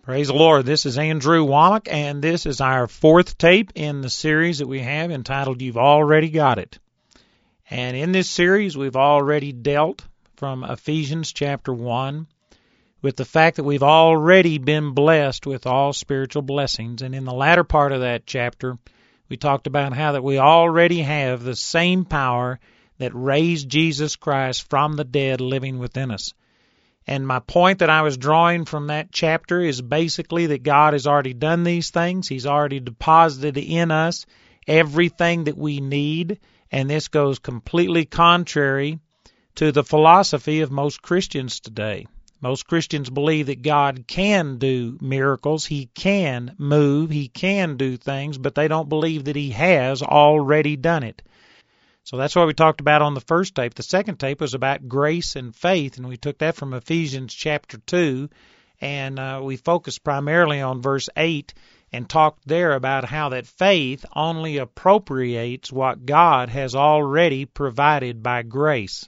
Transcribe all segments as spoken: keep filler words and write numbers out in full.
Praise the Lord. This is Andrew Wommack, and this is our fourth tape in the series that we have entitled You've Already Got It. And in this series, we've already dealt from Ephesians chapter one with the fact that we've already been blessed with all spiritual blessings. And in the latter part of that chapter, we talked about how that we already have the same power that raised Jesus Christ from the dead living within us. And my point that I was drawing from that chapter is basically that God has already done these things. He's already deposited in us everything that we need. And this goes completely contrary to the philosophy of most Christians today. Most Christians believe that God can do miracles. He can move. He can do things, but they don't believe that He has already done it. So that's what we talked about on the first tape. The second tape was about grace and faith, and we took that from Ephesians chapter two, and uh, we focused primarily on verse eight and talked there about how that faith only appropriates what God has already provided by grace.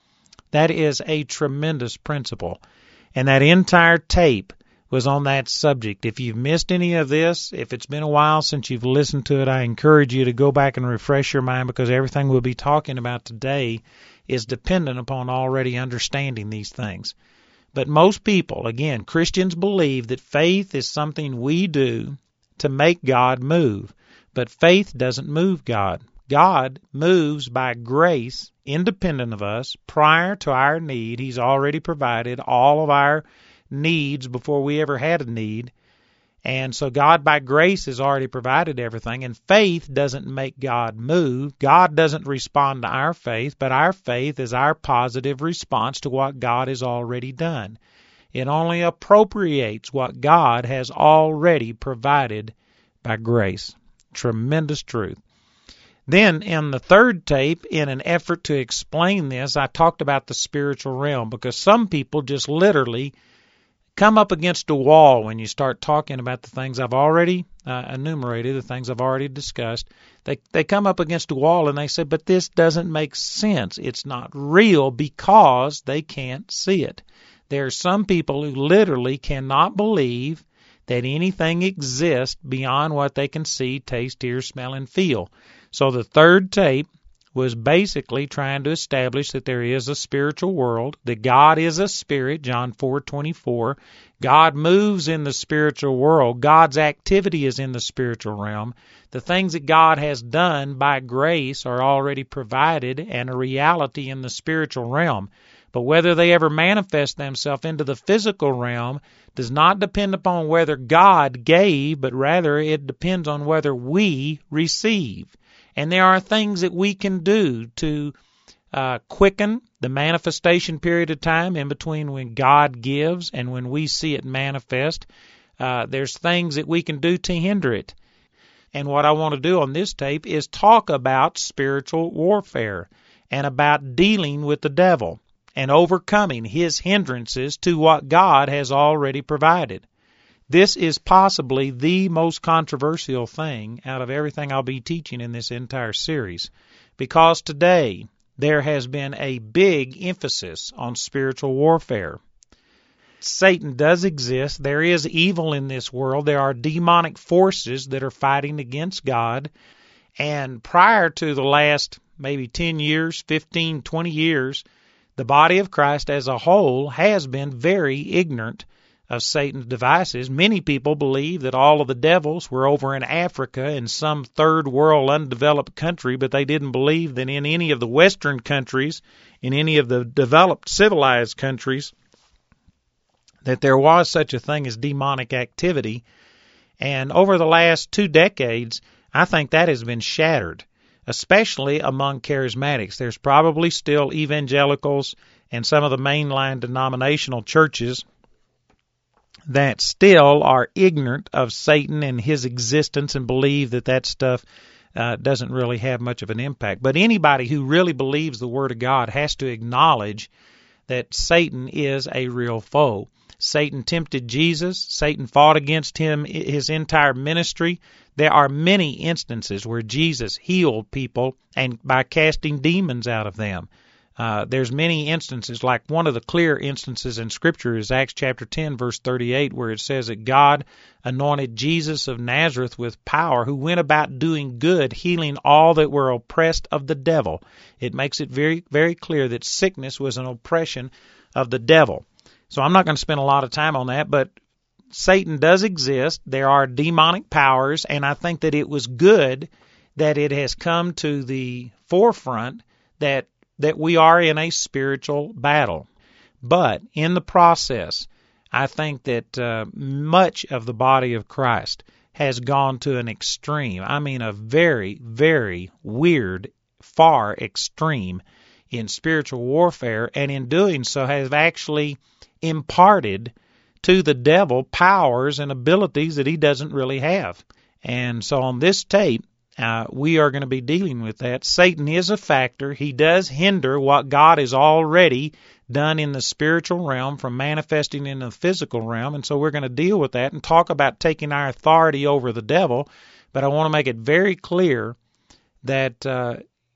That is a tremendous principle, and that entire tape was on that subject. If you've missed any of this, if it's been a while since you've listened to it, I encourage you to go back and refresh your mind, because everything we'll be talking about today is dependent upon already understanding these things. But most people, again, Christians, believe that faith is something we do to make God move. But faith doesn't move God. God moves by grace, independent of us, prior to our need. He's already provided all of our needs before we ever had a need. And so God by grace has already provided everything, and faith doesn't make God move. God doesn't respond to our faith, but our faith is our positive response to what God has already done. It only appropriates what God has already provided by grace. Tremendous truth. Then in the third tape, in an effort to explain this, I talked about the spiritual realm, because some people just literally come up against a wall when you start talking about the things I've already uh, enumerated, the things I've already discussed. They they come up against a wall and they say, but this doesn't make sense. It's not real, because they can't see it. There are some people who literally cannot believe that anything exists beyond what they can see, taste, hear, smell, and feel. So the third tape was basically trying to establish that there is a spiritual world, that God is a spirit, John four twenty-four. God moves in the spiritual world. God's activity is in the spiritual realm. The things that God has done by grace are already provided and a reality in the spiritual realm. But whether they ever manifest themselves into the physical realm does not depend upon whether God gave, but rather it depends on whether we receive. And there are things that we can do to uh, quicken the manifestation period of time in between when God gives and when we see it manifest. Uh, there's things that we can do to hinder it. And what I want to do on this tape is talk about spiritual warfare and about dealing with the devil and overcoming his hindrances to what God has already provided. This is possibly the most controversial thing out of everything I'll be teaching in this entire series, because today there has been a big emphasis on spiritual warfare. Satan does exist. There is evil in this world. There are demonic forces that are fighting against God. And prior to the last maybe ten years, fifteen, twenty years, the body of Christ as a whole has been very ignorant of Satan's devices. Many people believe that all of the devils were over in Africa in some third world undeveloped country, but they didn't believe that in any of the Western countries, in any of the developed civilized countries, that there was such a thing as demonic activity. And over the last two decades, I think that has been shattered, especially among charismatics. There's probably still evangelicals and some of the mainline denominational churches that still are ignorant of Satan and his existence and believe that that stuff uh, doesn't really have much of an impact. But anybody who really believes the Word of God has to acknowledge that Satan is a real foe. Satan tempted Jesus. Satan fought against him his entire ministry. There are many instances where Jesus healed people and by casting demons out of them. Uh, there's many instances, like one of the clear instances in Scripture is Acts chapter ten, verse thirty-eight, where it says that God anointed Jesus of Nazareth with power, who went about doing good, healing all that were oppressed of the devil. It makes it very, very clear that sickness was an oppression of the devil. So I'm not going to spend a lot of time on that, but Satan does exist. There are demonic powers, and I think that it was good that it has come to the forefront that that we are in a spiritual battle. But in the process, I think that uh, much of the body of Christ has gone to an extreme. I mean, a very, very weird, far extreme in spiritual warfare, and in doing so have actually imparted to the devil powers and abilities that he doesn't really have. And so on this tape, Uh, we are going to be dealing with that. Satan is a factor. He does hinder what God has already done in the spiritual realm from manifesting in the physical realm, and so we're going to deal with that and talk about taking our authority over the devil. But I want to make it very clear that uh,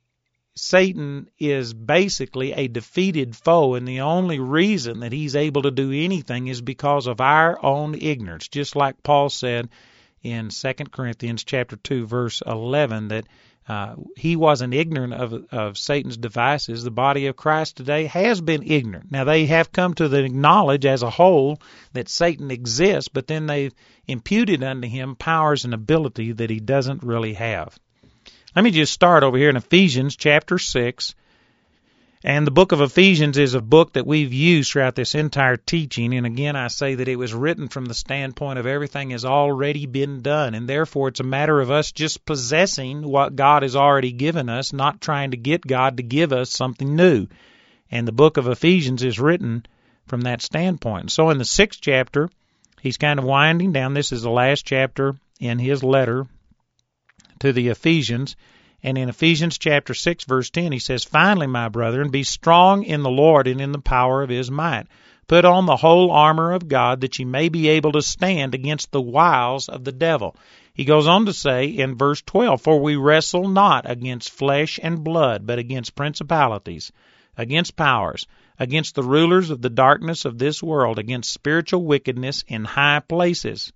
Satan is basically a defeated foe, and the only reason that he's able to do anything is because of our own ignorance, just like Paul said in Second Corinthians chapter two, verse eleven, that uh, he wasn't ignorant of, of Satan's devices. The body of Christ today has been ignorant. Now, they have come to the knowledge as a whole that Satan exists, but then they've imputed unto him powers and ability that he doesn't really have. Let me just start over here in Ephesians chapter six. And the book of Ephesians is a book that we've used throughout this entire teaching. And again, I say that it was written from the standpoint of everything has already been done. And therefore, it's a matter of us just possessing what God has already given us, not trying to get God to give us something new. And the book of Ephesians is written from that standpoint. So in the sixth chapter, he's kind of winding down. This is the last chapter in his letter to the Ephesians. And in Ephesians chapter six, verse ten, he says, "Finally, my brethren, be strong in the Lord and in the power of his might. Put on the whole armor of God, that ye may be able to stand against the wiles of the devil." He goes on to say in verse twelve, "For we wrestle not against flesh and blood, but against principalities, against powers, against the rulers of the darkness of this world, against spiritual wickedness in high places."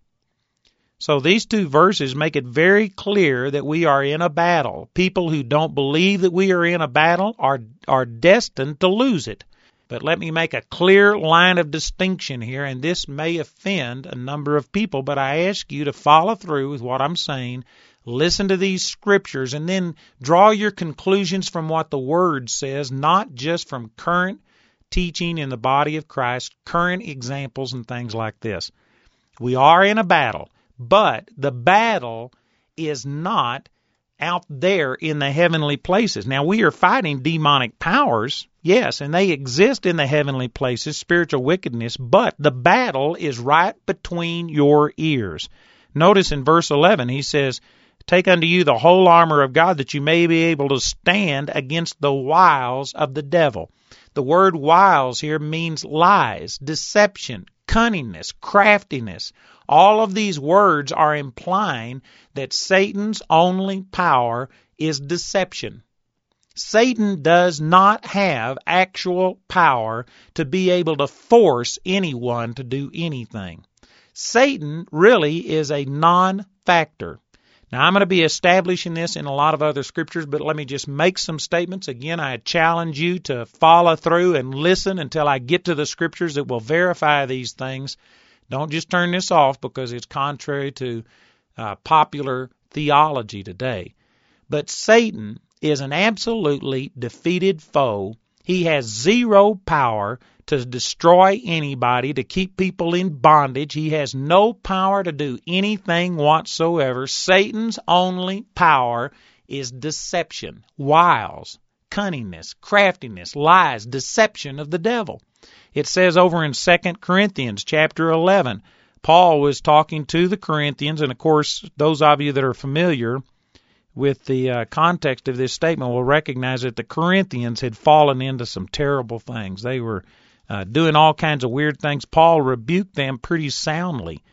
So these two verses make it very clear that we are in a battle. People who don't believe that we are in a battle are are destined to lose it. But let me make a clear line of distinction here, and this may offend a number of people, but I ask you to follow through with what I'm saying. Listen to these scriptures, and then draw your conclusions from what the Word says, not just from current teaching in the body of Christ, current examples and things like this. We are in a battle. But the battle is not out there in the heavenly places. Now, we are fighting demonic powers, yes, and they exist in the heavenly places, spiritual wickedness, but the battle is right between your ears. Notice in verse eleven, he says, "Take unto you the whole armor of God, that you may be able to stand against the wiles of the devil." The word wiles here means lies, deception, cunningness, craftiness. All of these words are implying that Satan's only power is deception. Satan does not have actual power to be able to force anyone to do anything. Satan really is a non-factor. Now, I'm going to be establishing this in a lot of other scriptures, but let me just make some statements. Again, I challenge you to follow through and listen until I get to the scriptures that will verify these things. Don't just turn this off because it's contrary to uh, popular theology today. But Satan is an absolutely defeated foe. He has zero power to destroy anybody, to keep people in bondage. He has no power to do anything whatsoever. Satan's only power is deception, wiles, cunningness, craftiness, lies, deception of the devil. It says over in Second Corinthians chapter eleven, Paul was talking to the Corinthians, and of course, those of you that are familiar with the uh, context of this statement will recognize that the Corinthians had fallen into some terrible things. They were uh, doing all kinds of weird things. Paul rebuked them pretty soundly.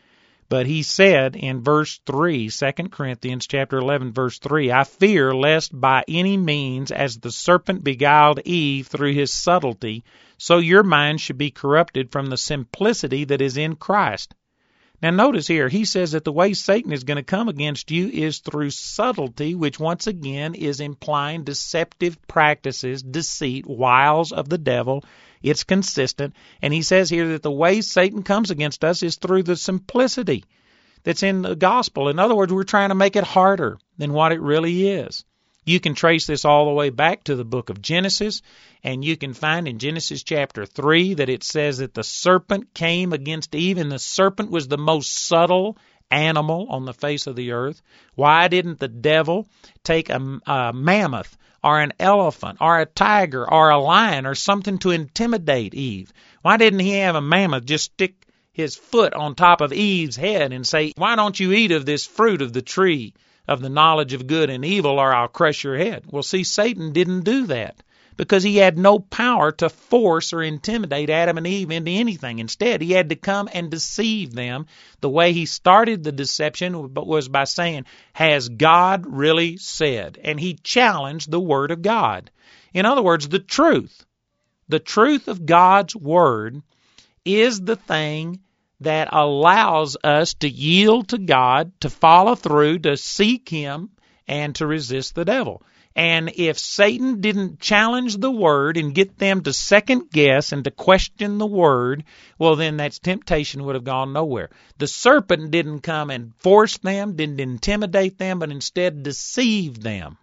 But he said in verse three, Second Corinthians chapter eleven, verse three, I fear lest by any means, as the serpent beguiled Eve through his subtlety, so your mind should be corrupted from the simplicity that is in Christ. Now notice here, he says that the way Satan is going to come against you is through subtlety, which once again is implying deceptive practices, deceit, wiles of the devil. It's consistent. And he says here that the way Satan comes against us is through the simplicity that's in the gospel. In other words, we're trying to make it harder than what it really is. You can trace this all the way back to the book of Genesis, and you can find in Genesis chapter three that it says that the serpent came against Eve, and the serpent was the most subtle animal on the face of the earth. Why didn't the devil take a, a mammoth or an elephant or a tiger or a lion or something to intimidate Eve? Why didn't he have a mammoth just stick his foot on top of Eve's head and say, why don't you eat of this fruit of the tree of the knowledge of good and evil, or I'll crush your head? Well, see, Satan didn't do that because he had no power to force or intimidate Adam and Eve into anything. Instead, he had to come and deceive them. The way he started the deception was by saying, has God really said? And he challenged the Word of God. In other words, the truth. The truth of God's Word is the thing that allows us to yield to God, to follow through, to seek Him, and to resist the devil. And if Satan didn't challenge the Word and get them to second guess and to question the Word, well, then that temptation would have gone nowhere. The serpent didn't come and force them, didn't intimidate them, but instead deceived them.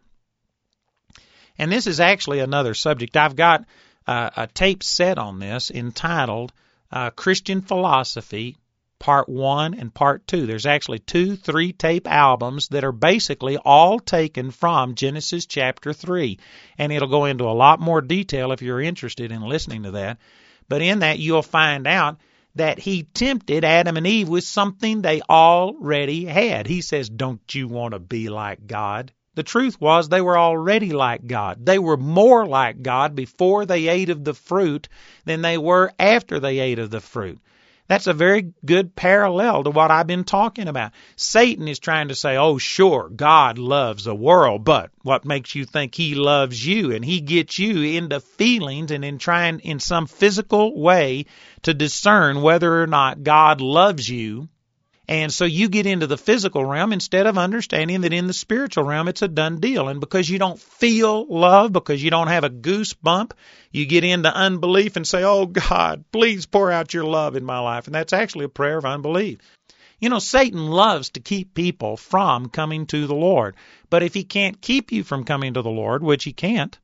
And this is actually another subject. I've got uh, a tape set on this entitled Uh, Christian Philosophy, Part one and Part two. There's actually two three-tape albums that are basically all taken from Genesis chapter three. And it'll go into a lot more detail if you're interested in listening to that. But in that, you'll find out that he tempted Adam and Eve with something they already had. He says, don't you want to be like God? The truth was they were already like God. They were more like God before they ate of the fruit than they were after they ate of the fruit. That's a very good parallel to what I've been talking about. Satan is trying to say, oh, sure, God loves the world, but what makes you think He loves you? And he gets you into feelings and in trying in some physical way to discern whether or not God loves you. And so you get into the physical realm instead of understanding that in the spiritual realm it's a done deal. And because you don't feel love, because you don't have a goosebump, you get into unbelief and say, oh God, please pour out your love in my life. And that's actually a prayer of unbelief. You know, Satan loves to keep people from coming to the Lord. But if he can't keep you from coming to the Lord, which he can't,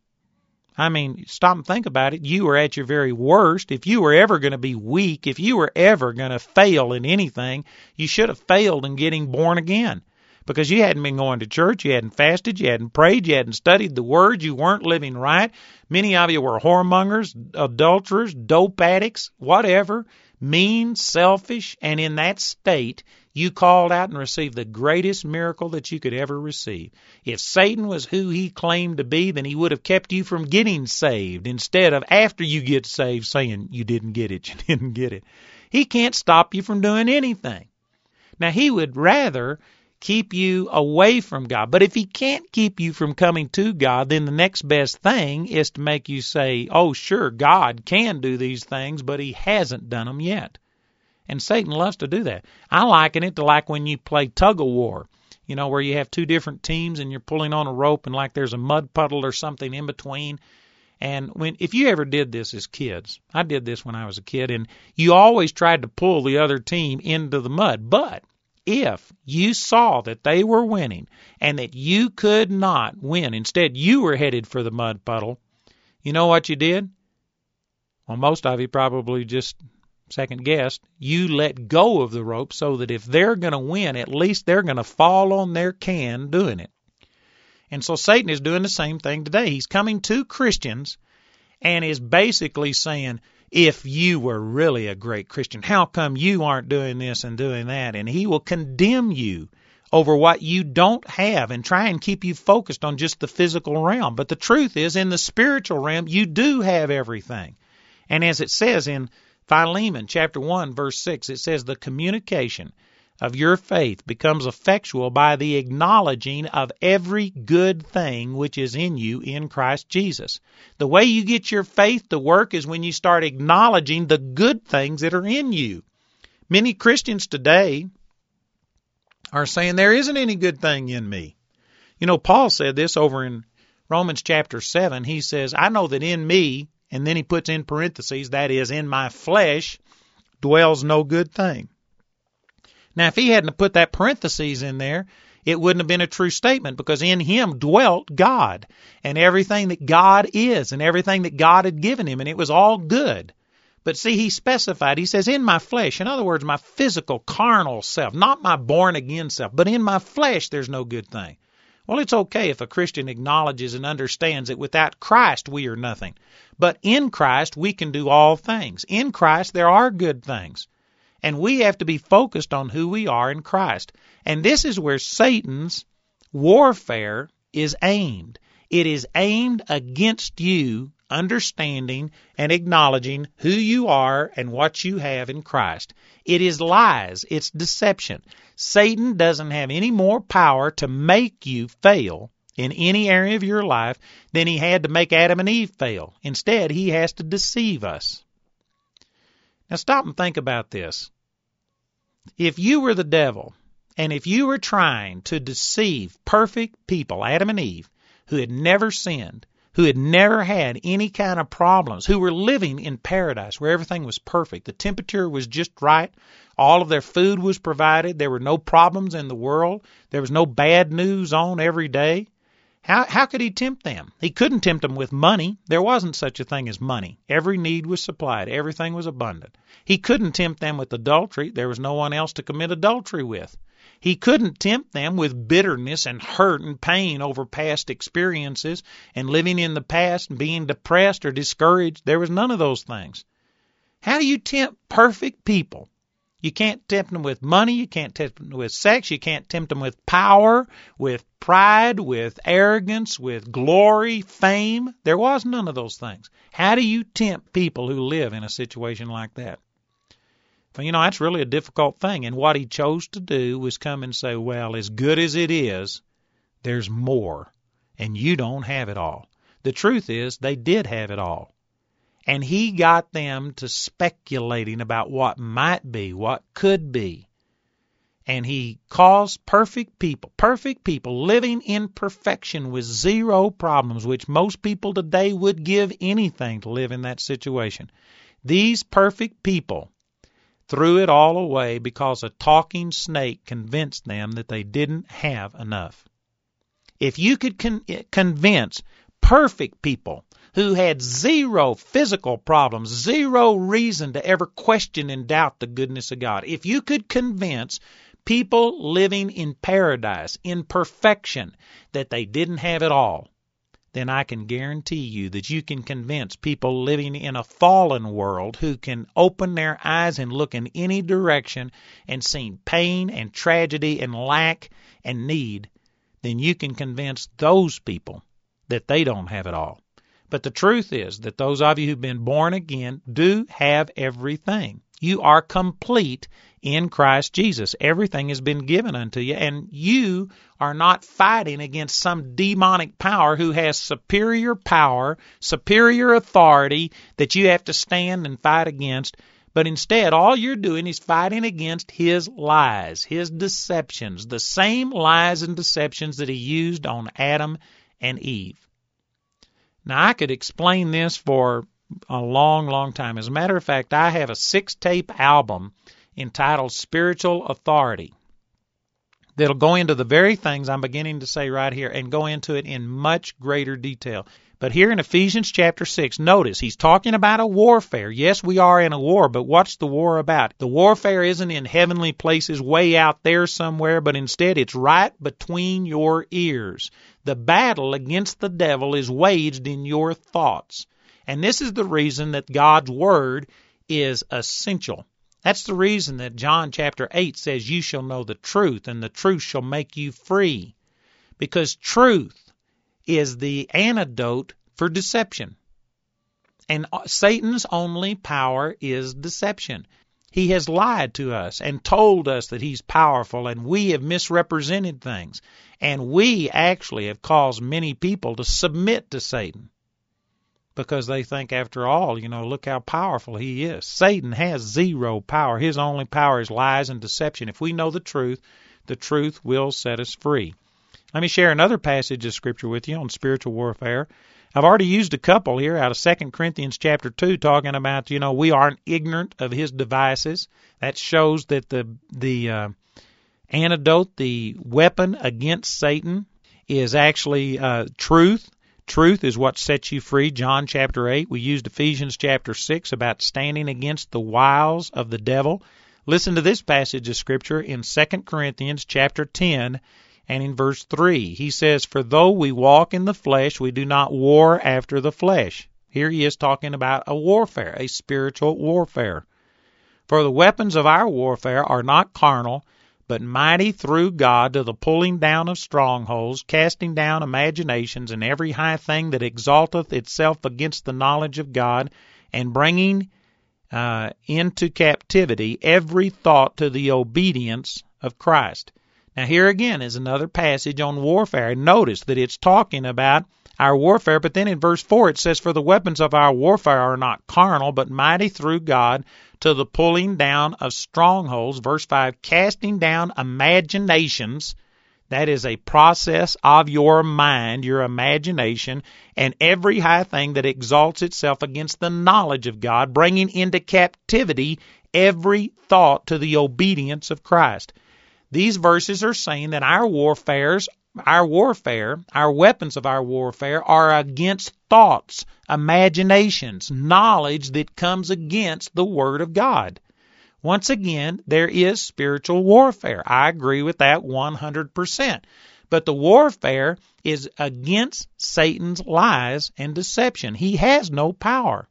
I mean, stop and think about it. You were at your very worst. If you were ever going to be weak, if you were ever going to fail in anything, you should have failed in getting born again. Because you hadn't been going to church, you hadn't fasted, you hadn't prayed, you hadn't studied the Word, you weren't living right. Many of you were whoremongers, adulterers, dope addicts, whatever, mean, selfish, and in that state, you called out and received the greatest miracle that you could ever receive. If Satan was who he claimed to be, then he would have kept you from getting saved instead of after you get saved saying you didn't get it, you didn't get it. He can't stop you from doing anything. Now, he would rather keep you away from God. But if he can't keep you from coming to God, then the next best thing is to make you say, oh, sure, God can do these things, but he hasn't done them yet. And Satan loves to do that. I liken it to like when you play tug-of-war, you know, where you have two different teams and you're pulling on a rope and like there's a mud puddle or something in between. And when if you ever did this as kids, I did this when I was a kid, and you always tried to pull the other team into the mud. But if you saw that they were winning and that you could not win, instead you were headed for the mud puddle, you know what you did? Well, most of you probably just second guessed. You let go of the rope so that if they're going to win, at least they're going to fall on their can doing it. And so Satan is doing the same thing today. He's coming to Christians and is basically saying, if you were really a great Christian, how come you aren't doing this and doing that? And he will condemn you over what you don't have and try and keep you focused on just the physical realm. But the truth is, in the spiritual realm, you do have everything. And as it says in Philemon chapter one, verse six, it says the communication of your faith becomes effectual by the acknowledging of every good thing which is in you in Christ Jesus. The way you get your faith to work is when you start acknowledging the good things that are in you. Many Christians today are saying there isn't any good thing in me. You know, Paul said this over in Romans chapter seven. He says, I know that in me, and then he puts in parentheses, that is, in my flesh, dwells no good thing. Now, if he hadn't put that parentheses in there, it wouldn't have been a true statement, because in him dwelt God and everything that God is and everything that God had given him, and it was all good. But see, he specified, he says, in my flesh, in other words, my physical, carnal self, not my born-again self, but in my flesh there's no good thing. Well, it's okay if a Christian acknowledges and understands that without Christ we are nothing. But in Christ we can do all things. In Christ there are good things. And we have to be focused on who we are in Christ. And this is where Satan's warfare is aimed. It is aimed against you understanding and acknowledging who you are and what you have in Christ. It is lies. It's deception. Satan doesn't have any more power to make you fail in any area of your life than he had to make Adam and Eve fail. Instead, he has to deceive us. Now stop and think about this. If you were the devil, and if you were trying to deceive perfect people, Adam and Eve, who had never sinned, who had never had any kind of problems, who were living in paradise where everything was perfect, the temperature was just right, all of their food was provided, there were no problems in the world, there was no bad news on every day, How how could he tempt them? He couldn't tempt them with money. There wasn't such a thing as money. Every need was supplied. Everything was abundant. He couldn't tempt them with adultery. There was no one else to commit adultery with. He couldn't tempt them with bitterness and hurt and pain over past experiences and living in the past and being depressed or discouraged. There was none of those things. How do you tempt perfect people? You can't tempt them with money. You can't tempt them with sex. You can't tempt them with power, with pride, with arrogance, with glory, fame. There was none of those things. How do you tempt people who live in a situation like that? Well, you know, that's really a difficult thing. And what he chose to do was come and say, well, as good as it is, there's more. And you don't have it all. The truth is, they did have it all. And he got them to speculating about what might be, what could be. And he caused perfect people, perfect people living in perfection with zero problems, which most people today would give anything to live in that situation. These perfect people threw it all away because a talking snake convinced them that they didn't have enough. If you could con- convince perfect people who had zero physical problems, zero reason to ever question and doubt the goodness of God, if you could convince people living in paradise, in perfection, that they didn't have it all, then I can guarantee you that you can convince people living in a fallen world who can open their eyes and look in any direction and see pain and tragedy and lack and need, then you can convince those people that they don't have it all. But the truth is that those of you who've been born again do have everything. You are complete in Christ Jesus. Everything has been given unto you, and you are not fighting against some demonic power who has superior power, superior authority that you have to stand and fight against. But instead, all you're doing is fighting against his lies, his deceptions, the same lies and deceptions that he used on Adam and Eve. Now, I could explain this for a long, long time. As a matter of fact, I have a six-tape album entitled Spiritual Authority that'll go into the very things I'm beginning to say right here and go into it in much greater detail. But here in Ephesians chapter six, notice he's talking about a warfare. Yes, we are in a war, but what's the war about? The warfare isn't in heavenly places way out there somewhere, but instead it's right between your ears. The battle against the devil is waged in your thoughts. And this is the reason that God's Word is essential. That's the reason that John chapter eight says, you shall know the truth, and the truth shall make you free. Because truth is the antidote for deception. And Satan's only power is deception. He has lied to us and told us that he's powerful, and we have misrepresented things. And we actually have caused many people to submit to Satan because they think, after all, you know, look how powerful he is. Satan has zero power. His only power is lies and deception. If we know the truth, the truth will set us free. Let me share another passage of Scripture with you on spiritual warfare. I've already used a couple here out of Second Corinthians chapter two, talking about, you know, we aren't ignorant of his devices. That shows that the the uh, antidote, the weapon against Satan, is actually uh, truth. Truth is what sets you free. John chapter eight. We used Ephesians chapter six about standing against the wiles of the devil. Listen to this passage of Scripture in Second Corinthians chapter ten and in verse three. He says, "For though we walk in the flesh, we do not war after the flesh." Here he is talking about a warfare, a spiritual warfare. "For the weapons of our warfare are not carnal, but mighty through God to the pulling down of strongholds, casting down imaginations, and every high thing that exalteth itself against the knowledge of God, and bringing uh, into captivity every thought to the obedience of Christ." Now here again is another passage on warfare. Notice that it's talking about our warfare, but then in verse four it says, "For the weapons of our warfare are not carnal, but mighty through God to the pulling down of strongholds." Verse five, "casting down imaginations," that is a process of your mind, your imagination, "and every high thing that exalts itself against the knowledge of God, bringing into captivity every thought to the obedience of Christ." These verses are saying that our warfares, our warfare, our weapons of our warfare are against thoughts, imaginations, knowledge that comes against the Word of God. Once again, there is spiritual warfare. I agree with that one hundred percent. But the warfare is against Satan's lies and deception. He has no power.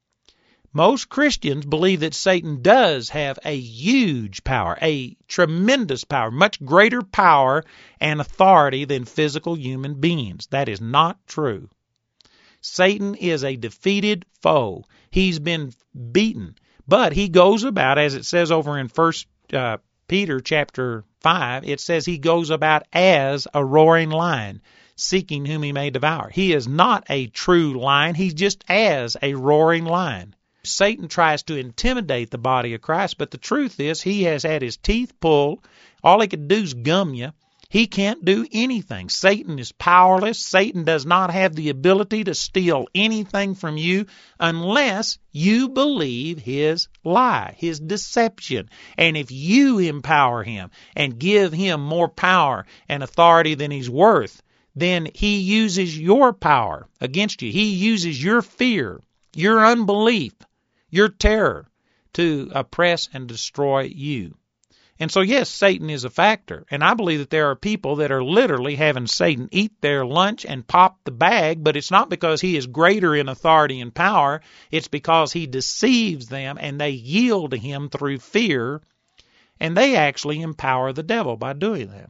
Most Christians believe that Satan does have a huge power, a tremendous power, much greater power and authority than physical human beings. That is not true. Satan is a defeated foe. He's been beaten, but he goes about, as it says over in First uh, Peter chapter five, it says he goes about as a roaring lion, seeking whom he may devour. He is not a true lion. He's just as a roaring lion. Satan tries to intimidate the body of Christ, but the truth is he has had his teeth pulled. All he can do is gum you. He can't do anything. Satan is powerless. Satan does not have the ability to steal anything from you unless you believe his lie, his deception. And if you empower him and give him more power and authority than he's worth, then he uses your power against you. He uses your fear, your unbelief, your terror to oppress and destroy you. And so, yes, Satan is a factor. And I believe that there are people that are literally having Satan eat their lunch and pop the bag, but it's not because he is greater in authority and power. It's because he deceives them and they yield to him through fear, and they actually empower the devil by doing that.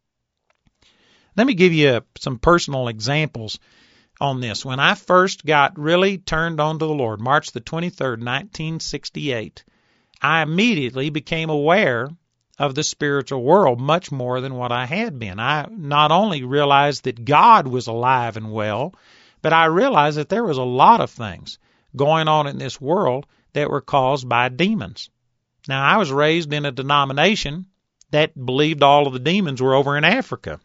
Let me give you some personal examples on this. When I first got really turned on to the Lord, March the twenty-third, nineteen sixty-eight, I immediately became aware of the spiritual world much more than what I had been. I not only realized that God was alive and well, but I realized that there was a lot of things going on in this world that were caused by demons. Now, I was raised in a denomination that believed all of the demons were over in Africa.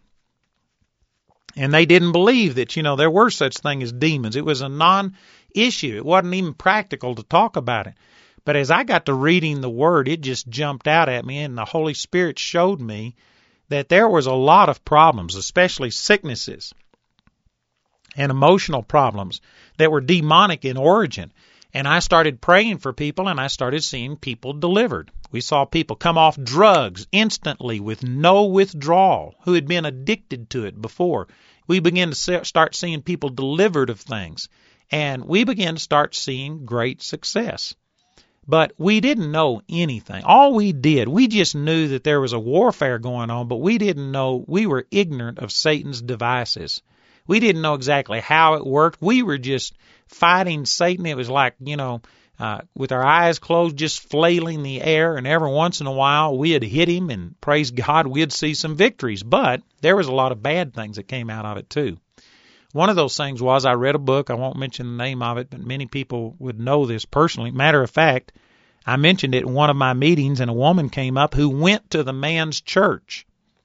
And they didn't believe that, you know, there were such things as demons. It was a non-issue. It wasn't even practical to talk about it. But as I got to reading the Word, it just jumped out at me, and the Holy Spirit showed me that there was a lot of problems, especially sicknesses and emotional problems that were demonic in origin. And I started praying for people, and I started seeing people delivered. We saw people come off drugs instantly with no withdrawal who had been addicted to it before. We began to start seeing people delivered of things, and we began to start seeing great success. But we didn't know anything. All we did, we just knew that there was a warfare going on, but we didn't know, we were ignorant of Satan's devices. We didn't know exactly how it worked. We were just fighting Satan. It was like, you know, uh, with our eyes closed, just flailing the air, and every once in a while we'd hit him, and praise God, we'd see some victories. But there was a lot of bad things that came out of it too. One of those things was I read a book. I won't mention the name of it, but many people would know this personally. Matter of fact, I mentioned it in one of my meetings, and a woman came up who went to the man's church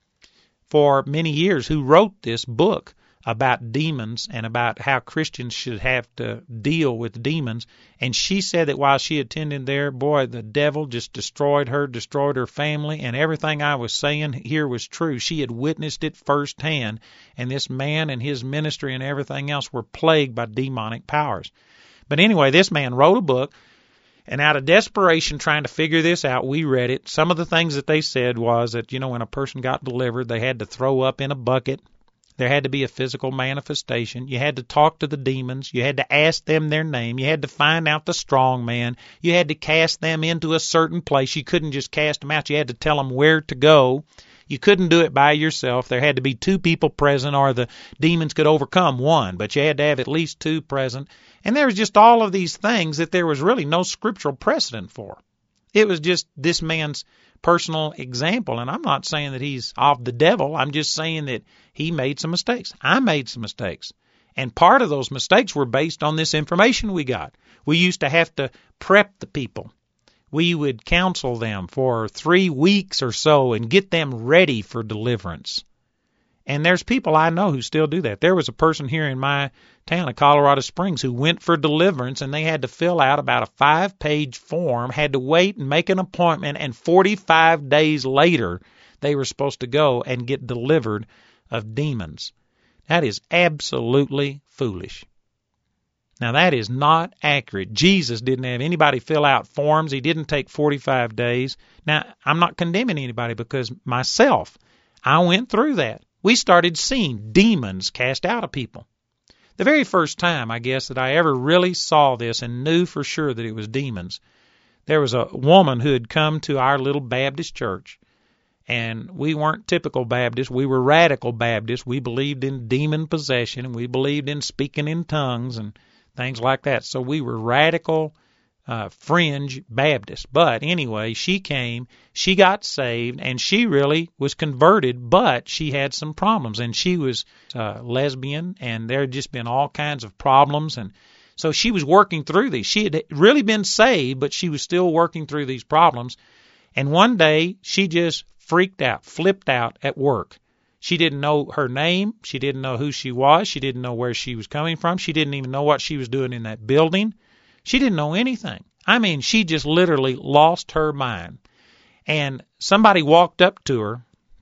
for many years, who wrote this book about demons and about how Christians should have to deal with demons. And she said that while she attended there, boy, the devil just destroyed her, destroyed her family, and everything I was saying here was true. She had witnessed it firsthand, and this man and his ministry and everything else were plagued by demonic powers. But anyway, this man wrote a book, and out of desperation trying to figure this out, we read it. Some of the things that they said was that, you know, when a person got delivered, they had to throw up in a bucket. There had to be a physical manifestation. You had to talk to the demons. You had to ask them their name. You had to find out the strong man. You had to cast them into a certain place. You couldn't just cast them out. You had to tell them where to go. You couldn't do it by yourself. There had to be two people present, or the demons could overcome one, but you had to have at least two present. And there was just all of these things that there was really no scriptural precedent for. It was just this man's personal example, and I'm not saying that he's of the devil. I'm just saying that he made some mistakes. I made some mistakes, and part of those mistakes were based on this information we got. We used to have to prep the people. We would counsel them for three weeks or so and get them ready for deliverance. And there's people I know who still do that. There was a person here in my town of Colorado Springs who went for deliverance, and they had to fill out about a five-page form, had to wait and make an appointment, and forty-five days later they were supposed to go and get delivered of demons. That is absolutely foolish. Now, that is not accurate. Jesus didn't have anybody fill out forms. He didn't take forty-five days. Now, I'm not condemning anybody, because myself, I went through that. We started seeing demons cast out of people. The very first time, I guess, that I ever really saw this and knew for sure that it was demons, there was a woman who had come to our little Baptist church, and we weren't typical Baptists. We were radical Baptists. We believed in demon possession, and we believed in speaking in tongues and things like that. So we were radical uh, fringe Baptists. But anyway, she came, she got saved, and she really was converted, but she had some problems, and she was uh, lesbian, and there had just been all kinds of problems, and so she was working through these. She had really been saved, but she was still working through these problems, and one day she just freaked out, flipped out at work. She didn't know her name. She didn't know who she was. She didn't know where she was coming from. She didn't even know what she was doing in that building. She didn't know anything. I mean, she just literally lost her mind. And somebody walked up to her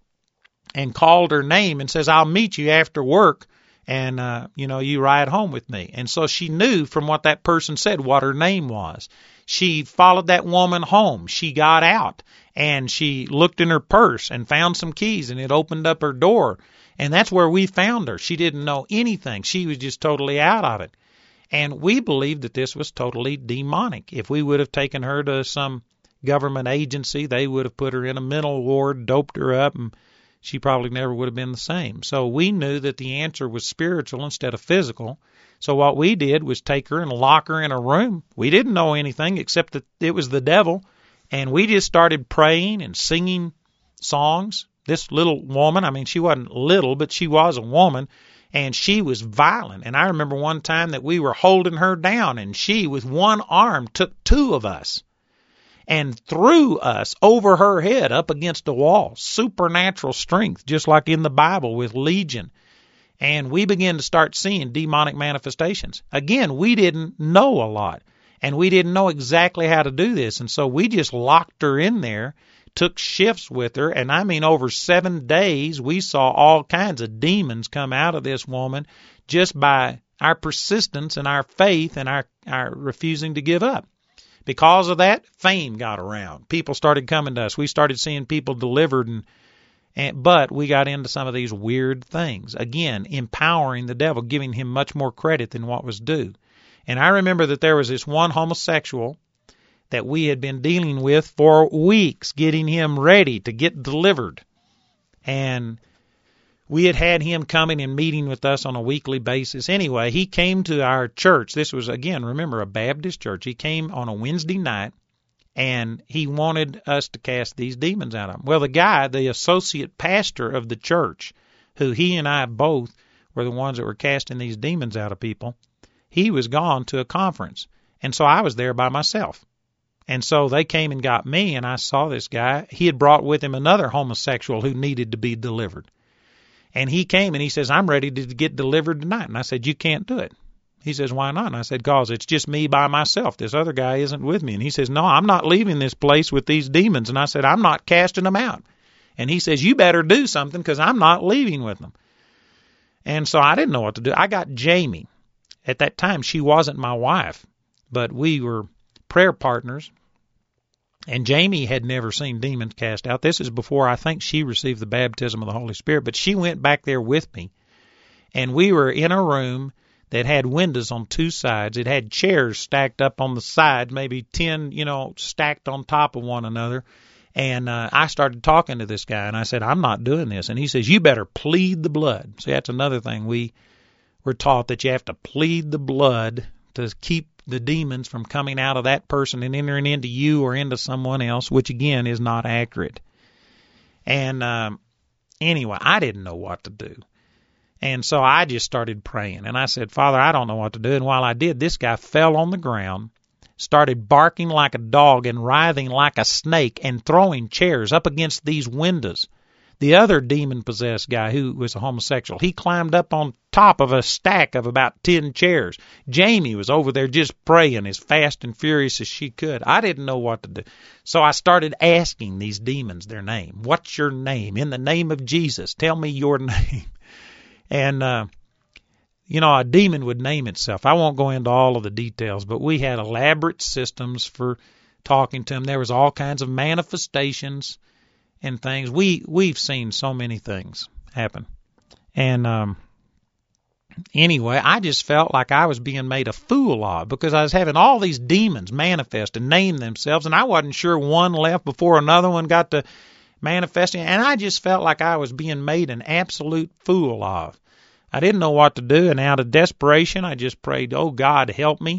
and called her name and says, "I'll meet you after work, and, uh, you know, you ride home with me." And so she knew from what that person said what her name was. She followed that woman home. She got out, and she looked in her purse and found some keys, and it opened up her door. And that's where we found her. She didn't know anything. She was just totally out of it. And we believed that this was totally demonic. If we would have taken her to some government agency, they would have put her in a mental ward, doped her up, and she probably never would have been the same. So we knew that the answer was spiritual instead of physical. So what we did was take her and lock her in a room. We didn't know anything except that it was the devil. And we just started praying and singing songs. This little woman, I mean, she wasn't little, but she was a woman, and she was violent. And I remember one time that we were holding her down, and she, with one arm, took two of us and threw us over her head up against a wall. Supernatural strength, just like in the Bible with Legion. And we began to start seeing demonic manifestations. Again, we didn't know a lot, and we didn't know exactly how to do this. And so we just locked her in there, took shifts with her, and I mean over seven days we saw all kinds of demons come out of this woman just by our persistence and our faith and our, our refusing to give up. Because of that, fame got around. People started coming to us. We started seeing people delivered, and, and but we got into some of these weird things. Again, empowering the devil, giving him much more credit than what was due. And I remember that there was this one homosexual that we had been dealing with for weeks, getting him ready to get delivered. And we had had him coming and meeting with us on a weekly basis. Anyway, he came to our church. This was, again, remember, a Baptist church. He came on a Wednesday night, and he wanted us to cast these demons out of him. Well, the guy, the associate pastor of the church, who he and I both were the ones that were casting these demons out of people, he was gone to a conference. And so I was there by myself. And so they came and got me, and I saw this guy. He had brought with him another homosexual who needed to be delivered. And he came and he says, I'm ready to get delivered tonight. And I said, you can't do it. He says, why not? And I said, because it's just me by myself. This other guy isn't with me. And he says, no, I'm not leaving this place with these demons. And I said, I'm not casting them out. And he says, you better do something because I'm not leaving with them. And so I didn't know what to do. I got Jamie. At that time, she wasn't my wife, but we were prayer partners. And Jamie had never seen demons cast out. This is before I think she received the baptism of the Holy Spirit. But she went back there with me. And we were in a room that had windows on two sides. It had chairs stacked up on the side, maybe ten, you know, stacked on top of one another. And uh, I started talking to this guy, and I said, I'm not doing this. And he says, you better plead the blood. See, that's another thing. We were taught that you have to plead the blood to keep the demons from coming out of that person and entering into you or into someone else, which, again, is not accurate. And um, anyway, I didn't know what to do. And so I just started praying. And I said, Father, I don't know what to do. And while I did, this guy fell on the ground, started barking like a dog and writhing like a snake and throwing chairs up against these windows. The other demon-possessed guy who was a homosexual, he climbed up on top of a stack of about ten chairs. Jamie was over there just praying as fast and furious as she could. I didn't know what to do. So I started asking these demons their name. What's your name? In the name of Jesus, tell me your name. And, uh, you know, a demon would name itself. I won't go into all of the details, but we had elaborate systems for talking to them. There was all kinds of manifestations and things. We, we've seen so many things happen. And um, anyway, I just felt like I was being made a fool of because I was having all these demons manifest and name themselves, and I wasn't sure one left before another one got to manifesting, and I just felt like I was being made an absolute fool of. I didn't know what to do, and out of desperation, I just prayed, oh, God, help me.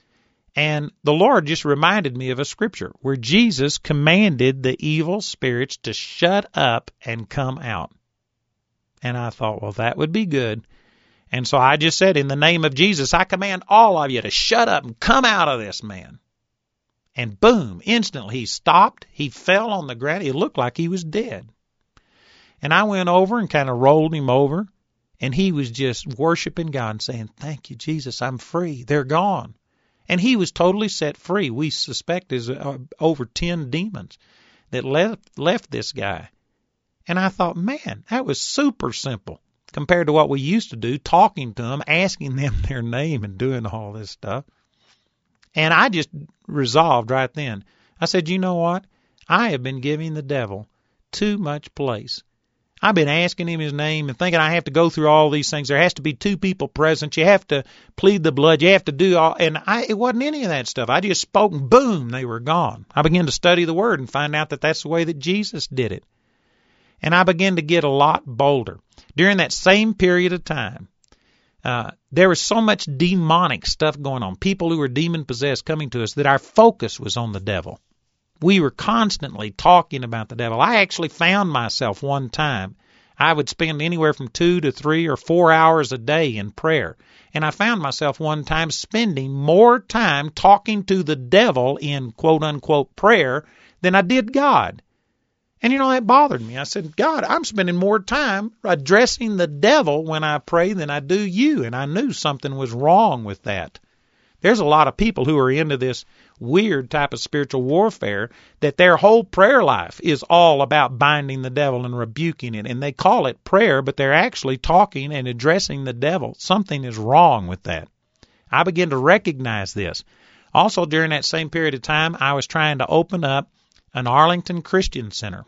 And the Lord just reminded me of a scripture where Jesus commanded the evil spirits to shut up and come out. And I thought, well, that would be good. And so I just said, in the name of Jesus, I command all of you to shut up and come out of this man. And boom, instantly he stopped. He fell on the ground. He looked like he was dead. And I went over and kind of rolled him over. And he was just worshiping God and saying, thank you, Jesus, I'm free. They're gone. And he was totally set free. We suspect there's uh, over ten demons that left, left this guy. And I thought, man, that was super simple compared to what we used to do, talking to them, asking them their name and doing all this stuff. And I just resolved right then. I said, you know what? I have been giving the devil too much place. I've been asking him his name and thinking I have to go through all these things. There has to be two people present. You have to plead the blood. You have to do all. And I, it wasn't any of that stuff. I just spoke and boom, they were gone. I began to study the Word and find out that that's the way that Jesus did it. And I began to get a lot bolder. During that same period of time, uh, there was so much demonic stuff going on. People who were demon-possessed coming to us that our focus was on the devil. We were constantly talking about the devil. I actually found myself one time, I would spend anywhere from two to three or four hours a day in prayer. And I found myself one time spending more time talking to the devil in quote-unquote prayer than I did God. And, you know, that bothered me. I said, God, I'm spending more time addressing the devil when I pray than I do you. And I knew something was wrong with that. There's a lot of people who are into this weird type of spiritual warfare that their whole prayer life is all about binding the devil and rebuking it. And they call it prayer, but they're actually talking and addressing the devil. Something is wrong with that. I began to recognize this. Also, during that same period of time, I was trying to open up an Arlington Christian Center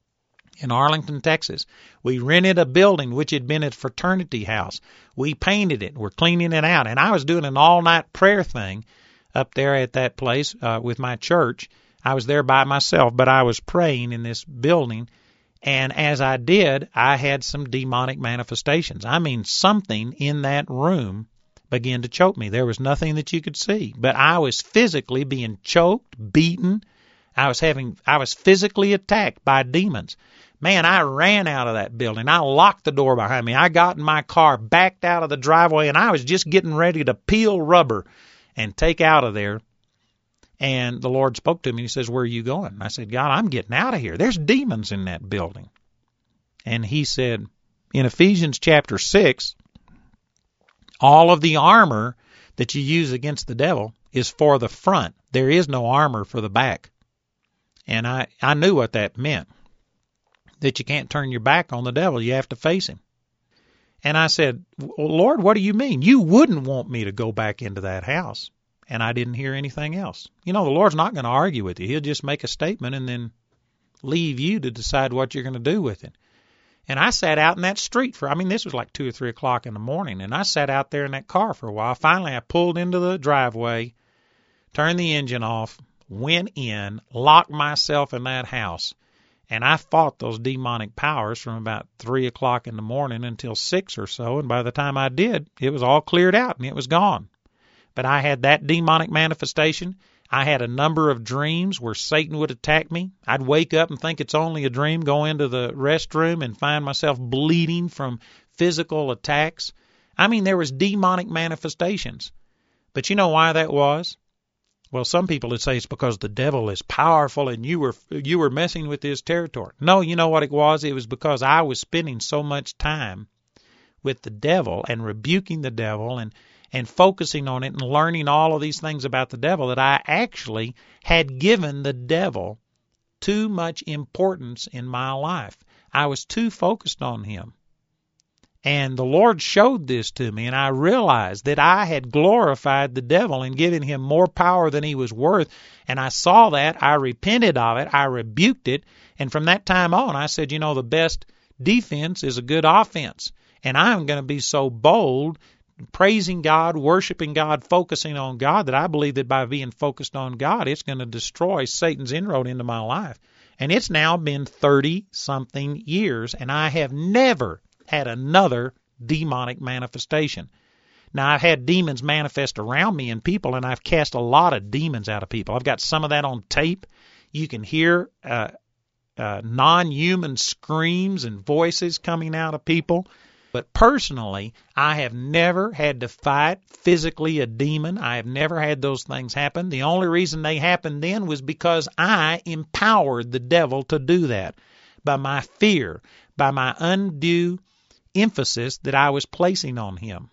in Arlington, Texas. We rented a building which had been a fraternity house. We painted it. We're cleaning it out. And I was doing an all-night prayer thing up there at that place uh, with my church. I was there by myself, but I was praying in this building. And as I did, I had some demonic manifestations. I mean, something in that room began to choke me. There was nothing that you could see, but I was physically being choked, beaten. I was having, I was physically attacked by demons. Man, I ran out of that building. I locked the door behind me. I got in my car, backed out of the driveway, and I was just getting ready to peel rubber and take out of there. And the Lord spoke to me. He says, "Where are you going?" And I said, "God, I'm getting out of here. There's demons in that building." And he said, in Ephesians chapter six, all of the armor that you use against the devil is for the front. There is no armor for the back. And I, I knew what that meant, that you can't turn your back on the devil. You have to face him. And I said, "Well, Lord, what do you mean? You wouldn't want me to go back into that house." And I didn't hear anything else. You know, the Lord's not going to argue with you. He'll just make a statement and then leave you to decide what you're going to do with it. And I sat out in that street for, I mean, this was like two or three o'clock in the morning, and I sat out there in that car for a while. Finally, I pulled into the driveway, turned the engine off, went in, locked myself in that house, and I fought those demonic powers from about three o'clock in the morning until six or so, and by the time I did, it was all cleared out and it was gone. But I had that demonic manifestation. I had a number of dreams where Satan would attack me. I'd wake up and think it's only a dream, go into the restroom and find myself bleeding from physical attacks. I mean, there was demonic manifestations. But you know why that was? Well, some people would say it's because the devil is powerful and you were you were messing with his territory. No, you know what it was? It was because I was spending so much time with the devil and rebuking the devil and and focusing on it and learning all of these things about the devil that I actually had given the devil too much importance in my life. I was too focused on him. And the Lord showed this to me, and I realized that I had glorified the devil and given him more power than he was worth. And I saw that. I repented of it. I rebuked it. And from that time on, I said, you know, the best defense is a good offense. And I'm going to be so bold, praising God, worshiping God, focusing on God, that I believe that by being focused on God, it's going to destroy Satan's inroad into my life. And it's now been thirty-something years, and I have never had another demonic manifestation. Now, I've had demons manifest around me and people, and I've cast a lot of demons out of people. I've got some of that on tape. You can hear uh, uh, non-human screams and voices coming out of people. But personally, I have never had to fight physically a demon. I have never had those things happen. The only reason they happened then was because I empowered the devil to do that by my fear, by my undue emphasis that I was placing on him.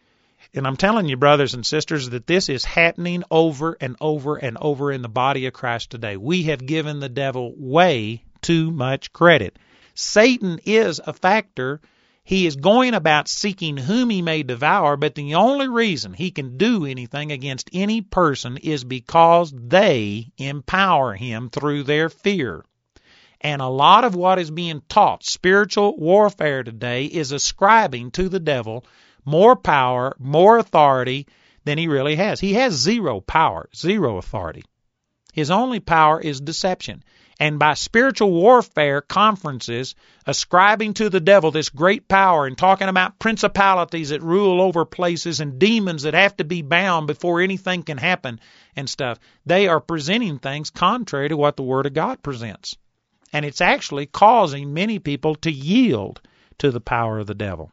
And I'm telling you, brothers and sisters, that this is happening over and over and over in the body of Christ today. We have given the devil way too much credit. Satan is a factor. He is going about seeking whom he may devour, but the only reason he can do anything against any person is because they empower him through their fear. And a lot of what is being taught, spiritual warfare today, is ascribing to the devil more power, more authority than he really has. He has zero power, zero authority. His only power is deception. And by spiritual warfare conferences, ascribing to the devil this great power and talking about principalities that rule over places and demons that have to be bound before anything can happen and stuff, they are presenting things contrary to what the Word of God presents. And it's actually causing many people to yield to the power of the devil.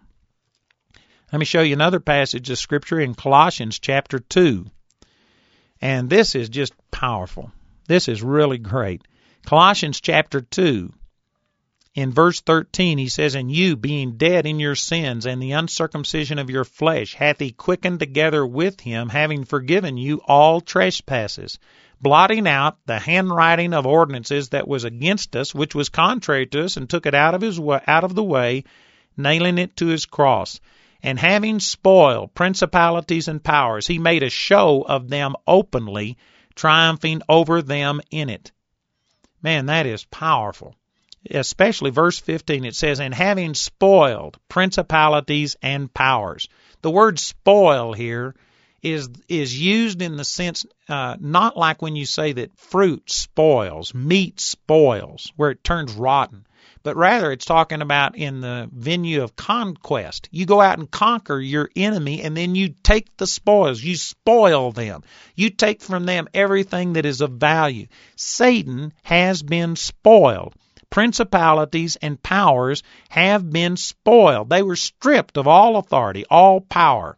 Let me show you another passage of Scripture in Colossians chapter two. And this is just powerful. This is really great. Colossians chapter two, in verse thirteen, he says, "And you, being dead in your sins and the uncircumcision of your flesh, hath he quickened together with him, having forgiven you all trespasses, blotting out the handwriting of ordinances that was against us, which was contrary to us, and took it out of his way, out of the way, nailing it to his cross. And having spoiled principalities and powers, he made a show of them openly, triumphing over them in it." Man, that is powerful. Especially verse fifteen, it says, "And having spoiled principalities and powers." The word spoil here is is used in the sense, uh, not like when you say that fruit spoils, meat spoils, where it turns rotten. but rather it's talking about in the venue of conquest. You go out and conquer your enemy, and then you take the spoils. You spoil them. You take from them everything that is of value. Satan has been spoiled. Principalities and powers have been spoiled. They were stripped of all authority, all power.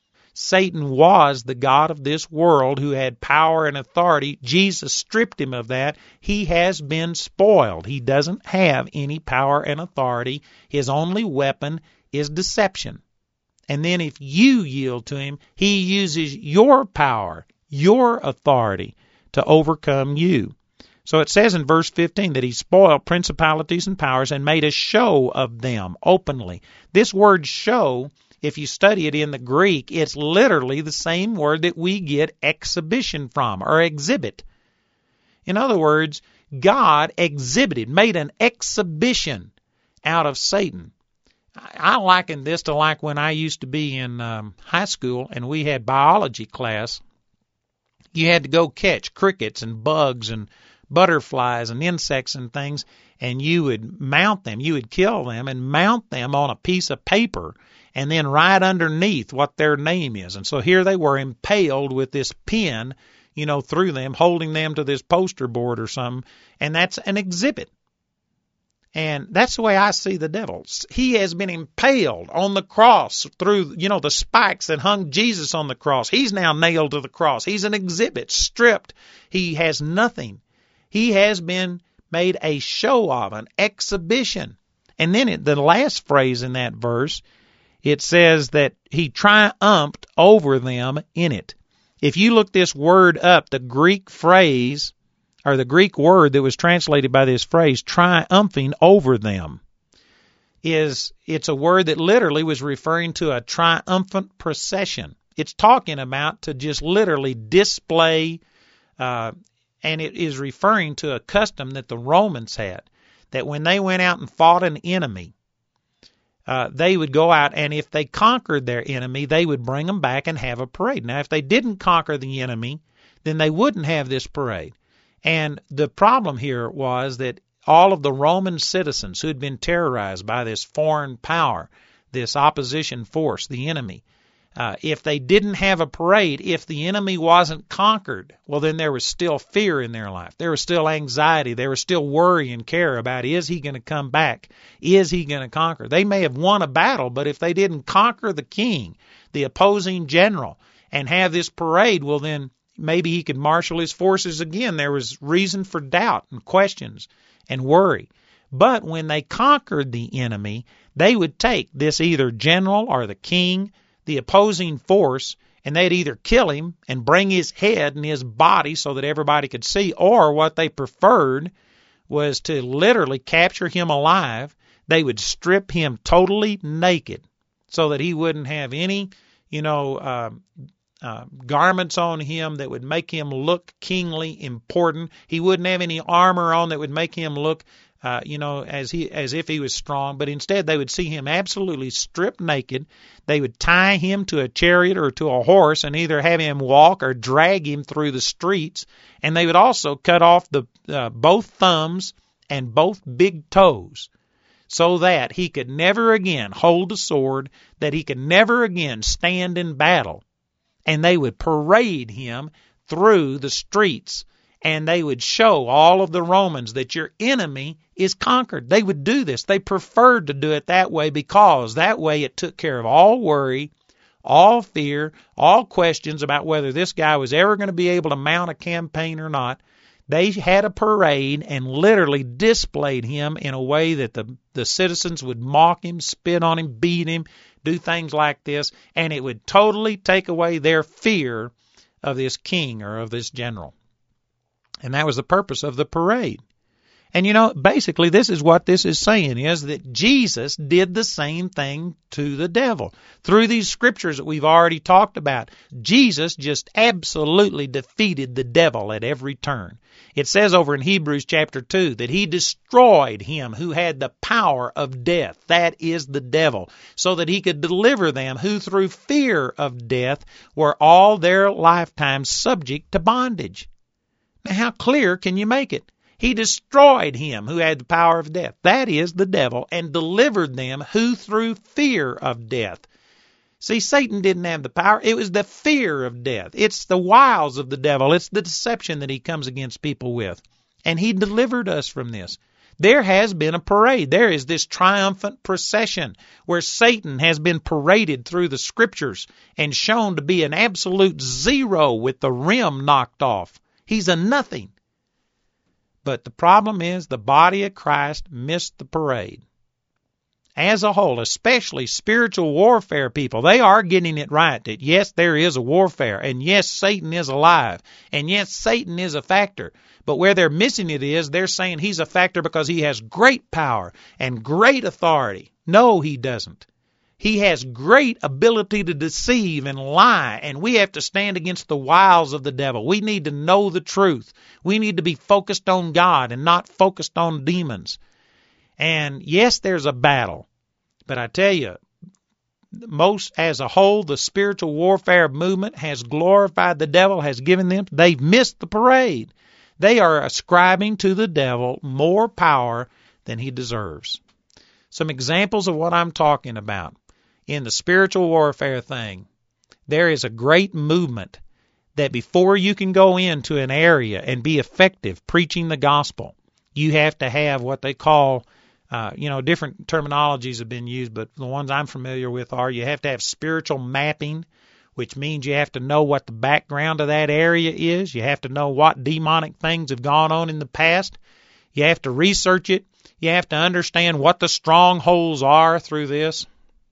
Satan was the god of this world who had power and authority. Jesus stripped him of that. He has been spoiled. He doesn't have any power and authority. His only weapon is deception. And then if you yield to him, he uses your power, your authority to overcome you. So it says in verse fifteen that he spoiled principalities and powers and made a show of them openly. This word show, if you study it in the Greek, it's literally the same word that we get exhibition from, or exhibit. In other words, God exhibited, made an exhibition out of Satan. I liken this to like when I used to be in um, high school and we had biology class. You had to go catch crickets and bugs and butterflies and insects and things, and you would mount them. You would kill them and mount them on a piece of paper and then write underneath what their name is. And so here they were impaled with this pin, you know, through them, holding them to this poster board or something, and that's an exhibit. And that's the way I see the devil. He has been impaled on the cross through, you know, the spikes that hung Jesus on the cross. He's now nailed to the cross. He's an exhibit, stripped. He has nothing. He has been made a show of, an exhibition. And then it, the last phrase in that verse, it says that he triumphed over them in it. If you look this word up, the Greek phrase, or the Greek word that was translated by this phrase, triumphing over them, is it's a word that literally was referring to a triumphant procession. It's talking about to just literally display, uh, and it is referring to a custom that the Romans had, that when they went out and fought an enemy, uh, they would go out, and if they conquered their enemy, they would bring them back and have a parade. Now, if they didn't conquer the enemy, then they wouldn't have this parade. And the problem here was that all of the Roman citizens who had been terrorized by this foreign power, this opposition force, the enemy, uh, if they didn't have a parade, if the enemy wasn't conquered, well, then there was still fear in their life. There was still anxiety. There was still worry and care about, is he going to come back? Is he going to conquer? They may have won a battle, but if they didn't conquer the king, the opposing general, and have this parade, well, then maybe he could marshal his forces again. There was reason for doubt and questions and worry. But when they conquered the enemy, they would take this either general or the king, the opposing force, and they'd either kill him and bring his head and his body so that everybody could see, or what they preferred was to literally capture him alive. They would strip him totally naked so that he wouldn't have any, you know, uh, Uh, garments on him that would make him look kingly, important. He wouldn't have any armor on that would make him look, uh, you know, as he as if he was strong. But instead, they would see him absolutely stripped naked. They would tie him to a chariot or to a horse and either have him walk or drag him through the streets. And they would also cut off the uh, both thumbs and both big toes, so that he could never again hold a sword, that he could never again stand in battle. And they would parade him through the streets, and they would show all of the Romans that your enemy is conquered. They would do this. They preferred to do it that way because that way it took care of all worry, all fear, all questions about whether this guy was ever going to be able to mount a campaign or not. They had a parade and literally displayed him in a way that the, the citizens would mock him, spit on him, beat him, do things like this, and it would totally take away their fear of this king or of this general. And that was the purpose of the parade. And you know, basically this is what this is saying, is that Jesus did the same thing to the devil. Through these scriptures that we've already talked about, Jesus just absolutely defeated the devil at every turn. It says over in Hebrews chapter two that he destroyed him who had the power of death, that is the devil, so that he could deliver them who through fear of death were all their lifetime subject to bondage. Now how clear can you make it? He destroyed him who had the power of death, that is, the devil, and delivered them who through fear of death. See, Satan didn't have the power. It was the fear of death. It's the wiles of the devil. It's the deception that he comes against people with. And he delivered us from this. There has been a parade. There is this triumphant procession where Satan has been paraded through the Scriptures and shown to be an absolute zero with the rim knocked off. He's a nothing. But the problem is the body of Christ missed the parade. As a whole, especially spiritual warfare people, they are getting it right that yes, there is a warfare, and yes, Satan is alive, and yes, Satan is a factor. But where they're missing it is they're saying he's a factor because he has great power and great authority. No, he doesn't. He has great ability to deceive and lie, and we have to stand against the wiles of the devil. We need to know the truth. We need to be focused on God and not focused on demons. And yes, there's a battle, but I tell you, most as a whole, the spiritual warfare movement has glorified the devil, has given them, they've missed the parade. They are ascribing to the devil more power than he deserves. Some examples of what I'm talking about. In the spiritual warfare thing, there is a great movement that before you can go into an area and be effective preaching the gospel, you have to have what they call, uh, you know, different terminologies have been used, but the ones I'm familiar with are you have to have spiritual mapping, which means you have to know what the background of that area is. You have to know what demonic things have gone on in the past. You have to research it. You have to understand what the strongholds are through this.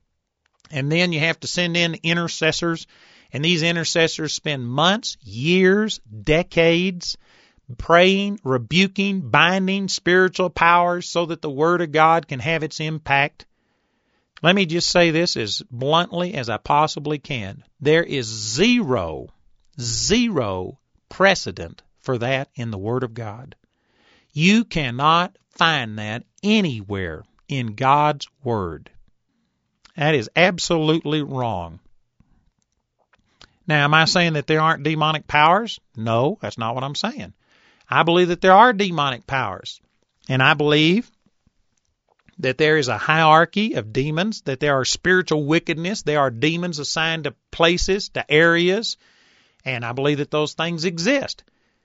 And then you have to send in intercessors, and these intercessors spend months, years, decades praying, rebuking, binding spiritual powers so that the Word of God can have its impact. Let me just say this as bluntly as I possibly can. There is zero, zero precedent for that in the Word of God. You cannot find that anywhere in God's Word. That is absolutely wrong. Now, am I saying that there aren't demonic powers? No, that's not what I'm saying. I believe that there are demonic powers. And I believe that there is a hierarchy of demons, that there are spiritual wickedness, there are demons assigned to places, to areas, and I believe that those things exist.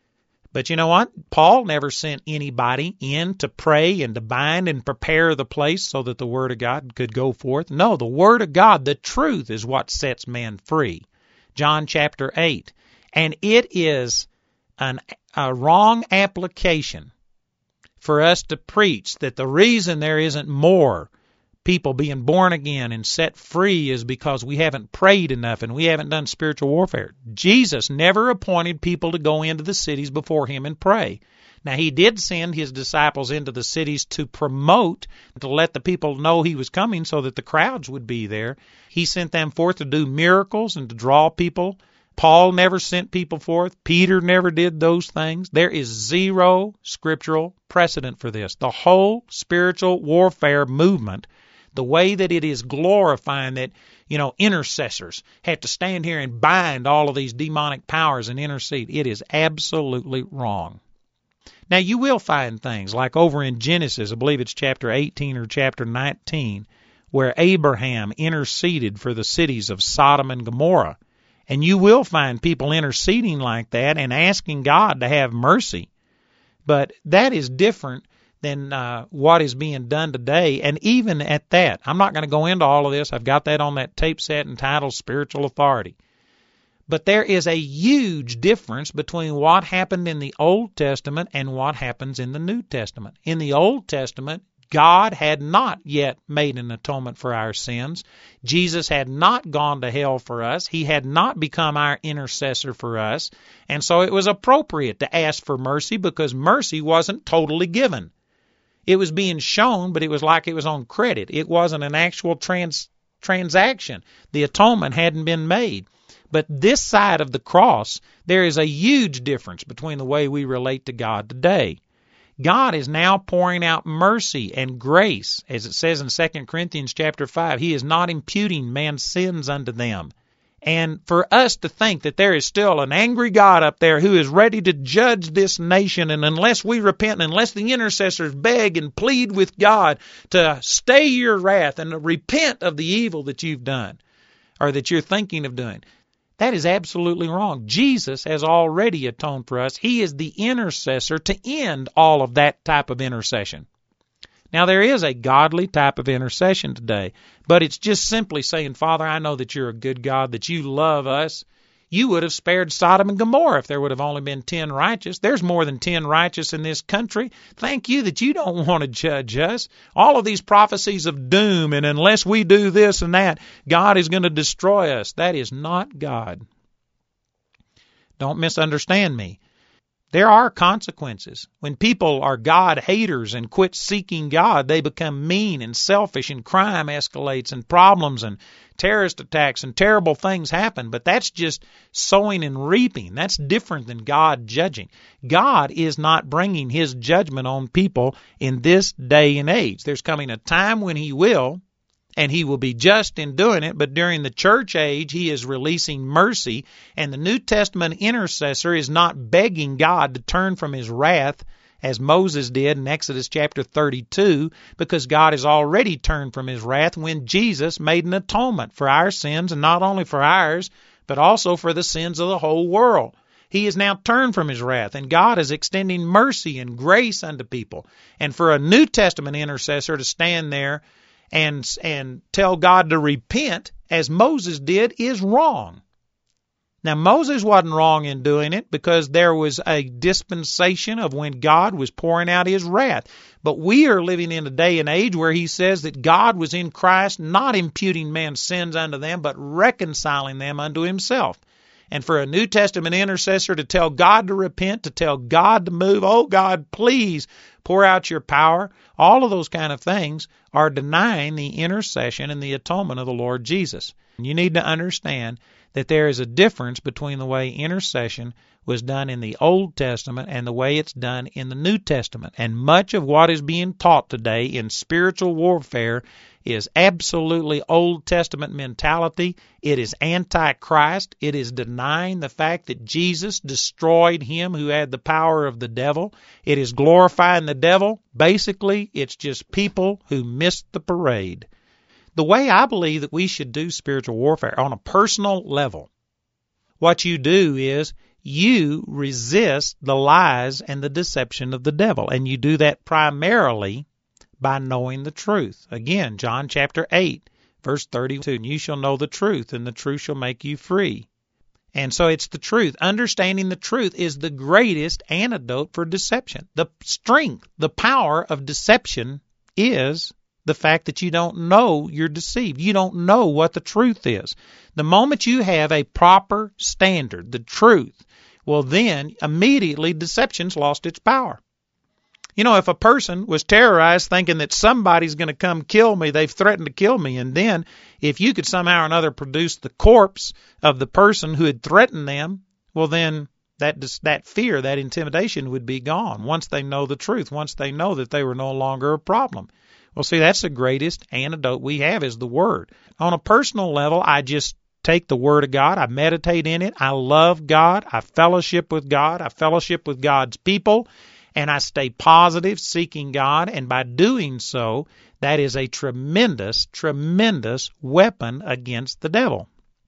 But you know what? Paul never sent anybody in to pray and to bind and prepare the place so that the Word of God could go forth. No, the Word of God, the truth, is what sets man free. John chapter eight. And it is an, a wrong application for us to preach that the reason there isn't more people being born again and set free is because we haven't prayed enough and we haven't done spiritual warfare. Jesus never appointed people to go into the cities before him and pray. Now, he did send his disciples into the cities to promote, to let the people know he was coming so that the crowds would be there. He sent them forth to do miracles and to draw people. Paul never sent people forth. Peter never did those things. There is zero scriptural precedent for this. The whole spiritual warfare movement, the way that it is glorifying that, you know, intercessors have to stand here and bind all of these demonic powers and intercede, it is absolutely wrong. Now, you will find things like over in Genesis, I believe it's chapter eighteen or chapter nineteen, where Abraham interceded for the cities of Sodom and Gomorrah. And you will find people interceding like that and asking God to have mercy. But that is different than uh, what is being done today. And even at that, I'm not going to go into all of this. I've got that on that tape set entitled Spiritual Authority. But there is a huge difference between what happened in the Old Testament and what happens in the New Testament. In the Old Testament, God had not yet made an atonement for our sins. Jesus had not gone to hell for us. He had not become our intercessor for us. And so it was appropriate to ask for mercy because mercy wasn't totally given. It was being shown, but it was like it was on credit. It wasn't an actual trans- transaction. The atonement hadn't been made. But this side of the cross, there is a huge difference between the way we relate to God today. God is now pouring out mercy and grace, as it says in Second Corinthians chapter five. He is not imputing man's sins unto them. And for us to think that there is still an angry God up there who is ready to judge this nation, and unless we repent, and unless the intercessors beg and plead with God to stay your wrath and to repent of the evil that you've done or that you're thinking of doing, that is absolutely wrong. Jesus has already atoned for us. He is the intercessor to end all of that type of intercession. Now, there is a godly type of intercession today, but it's just simply saying, Father, I know that you're a good God, that you love us. You would have spared Sodom and Gomorrah if there would have only been ten righteous. There's more than ten righteous in this country. Thank you that you don't want to judge us. All of these prophecies of doom, and unless we do this and that, God is going to destroy us. That is not God. Don't misunderstand me. There are consequences. When people are God haters and quit seeking God, they become mean and selfish, and crime escalates, and problems and terrorist attacks and terrible things happen. But that's just sowing and reaping. That's different than God judging. God is not bringing his judgment on people in this day and age. There's coming a time when he will, and he will be just in doing it, but during the church age, he is releasing mercy, and the New Testament intercessor is not begging God to turn from his wrath, as Moses did in Exodus chapter thirty-two, because God has already turned from his wrath when Jesus made an atonement for our sins, and not only for ours, but also for the sins of the whole world. He has now turned from his wrath, and God is extending mercy and grace unto people. And for a New Testament intercessor to stand there and and tell God to repent, as Moses did, is wrong. Now, Moses wasn't wrong in doing it because there was a dispensation of when God was pouring out his wrath. But we are living in a day and age where he says that God was in Christ, not imputing man's sins unto them, but reconciling them unto himself. And for a New Testament intercessor to tell God to repent, to tell God to move, oh God, please pour out your power, all of those kind of things are denying the intercession and the atonement of the Lord Jesus. You need to understand that there is a difference between the way intercession was done in the Old Testament and the way it's done in the New Testament. And much of what is being taught today in spiritual warfare is absolutely Old Testament mentality. It is anti-Christ. It is denying the fact that Jesus destroyed him who had the power of the devil. It is glorifying the devil. Basically, it's just people who missed the parade. The way I believe that we should do spiritual warfare on a personal level, what you do is you resist the lies and the deception of the devil, and you do that primarily by knowing the truth. Again, John chapter eight, verse thirty-two, and you shall know the truth, and the truth shall make you free. And so it's the truth. Understanding the truth is the greatest antidote for deception. The strength, the power of deception is the fact that you don't know you're deceived. You don't know what the truth is. The moment you have a proper standard, the truth, well then immediately deception's lost its power. You know, if a person was terrorized thinking that somebody's going to come kill me, they've threatened to kill me, and then if you could somehow or another produce the corpse of the person who had threatened them, well then that that fear, that intimidation would be gone once they know the truth, once they know that they were no longer a problem. Well, see, that's the greatest antidote we have is the Word. On a personal level, I just take the Word of God. I meditate in it. I love God. I fellowship with God. I fellowship with God's people. And I stay positive, seeking God. And by doing so, that is a tremendous, tremendous weapon against the devil.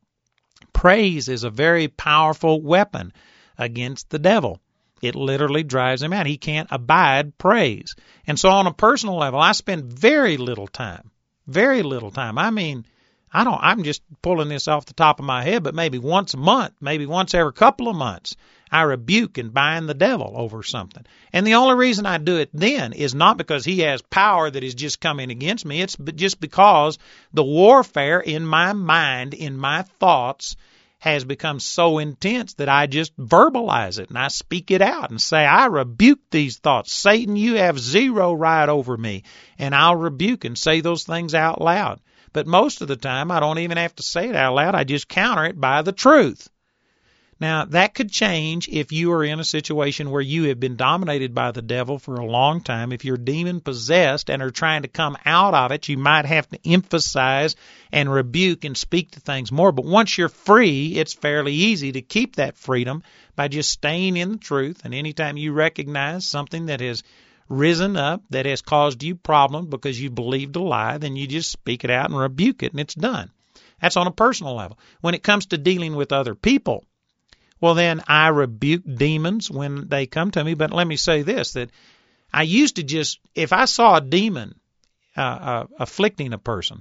Praise is a very powerful weapon against the devil. It literally drives him out. He can't abide praise. And so on a personal level, I spend very little time, very little time. I mean, I don't, I'm just pulling this off the top of my head, but maybe once a month, maybe once every couple of months, I rebuke and bind the devil over something. And the only reason I do it then is not because he has power that is just coming against me. It's just because the warfare in my mind, in my thoughts, has become so intense that I just verbalize it and I speak it out and say, I rebuke these thoughts. Satan, you have zero right over me. And I'll rebuke and say those things out loud. But most of the time, I don't even have to say it out loud. I just counter it by the truth. Now, that could change if you are in a situation where you have been dominated by the devil for a long time. If you're demon-possessed and are trying to come out of it, you might have to emphasize and rebuke and speak to things more. But once you're free, it's fairly easy to keep that freedom by just staying in the truth. And anytime you recognize something that has risen up, that has caused you problems because you believed a lie, then you just speak it out and rebuke it, and it's done. That's on a personal level. When it comes to dealing with other people, well, then I rebuke demons when they come to me. But let me say this, that I used to just, if I saw a demon uh, uh, afflicting a person,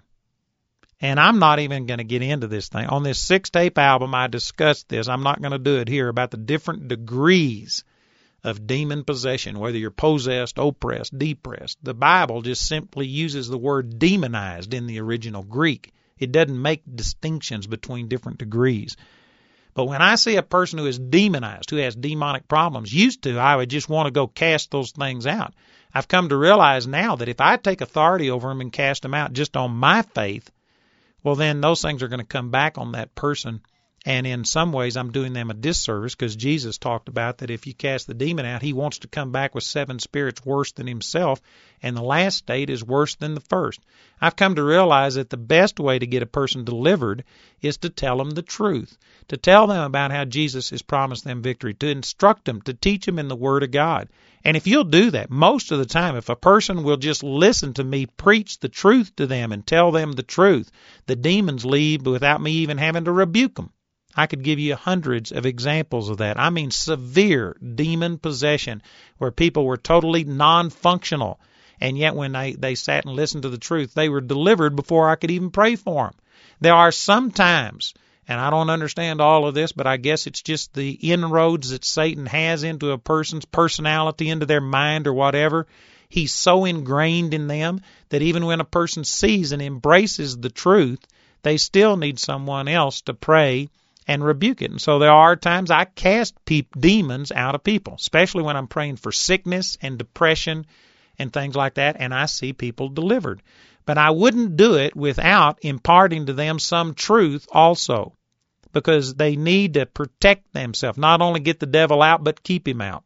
and I'm not even going to get into this thing. On this six-tape album, I discussed this. I'm not going to do it here, about the different degrees of demon possession, whether you're possessed, oppressed, depressed. The Bible just simply uses the word demonized in the original Greek. It doesn't make distinctions between different degrees. But when I see a person who is demonized, who has demonic problems, used to, I would just want to go cast those things out. I've come to realize now that if I take authority over them and cast them out just on my faith, well, then those things are going to come back on that person. And in some ways, I'm doing them a disservice, because Jesus talked about that if you cast the demon out, he wants to come back with seven spirits worse than himself, and the last state is worse than the first. I've come to realize that the best way to get a person delivered is to tell them the truth, to tell them about how Jesus has promised them victory, to instruct them, to teach them in the Word of God. And if you'll do that, most of the time, if a person will just listen to me preach the truth to them and tell them the truth, the demons leave without me even having to rebuke them. I could give you hundreds of examples of that. I mean severe demon possession where people were totally non-functional, and yet when they, they sat and listened to the truth, they were delivered before I could even pray for them. There are some times, and I don't understand all of this, but I guess it's just the inroads that Satan has into a person's personality, into their mind or whatever. He's so ingrained in them that even when a person sees and embraces the truth, they still need someone else to pray and rebuke it. And so there are times I cast peop- demons out of people, especially when I'm praying for sickness and depression and things like that, and I see people delivered. But I wouldn't do it without imparting to them some truth also, because they need to protect themselves, not only get the devil out, but keep him out.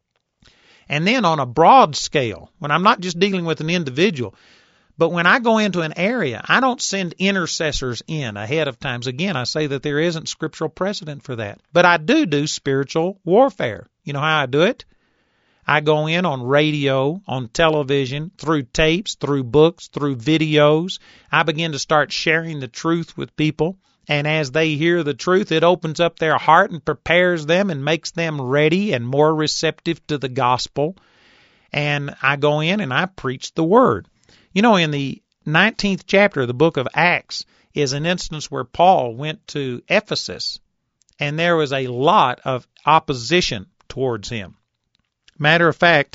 And then on a broad scale, when I'm not just dealing with an individual, but when I go into an area, I don't send intercessors in ahead of times. Again, I say that there isn't scriptural precedent for that. But I do do spiritual warfare. You know how I do it? I go in on radio, on television, through tapes, through books, through videos. I begin to start sharing the truth with people. And as they hear the truth, it opens up their heart and prepares them and makes them ready and more receptive to the gospel. And I go in and I preach the word. You know, in the nineteenth chapter of the book of Acts is an instance where Paul went to Ephesus, and there was a lot of opposition towards him. Matter of fact,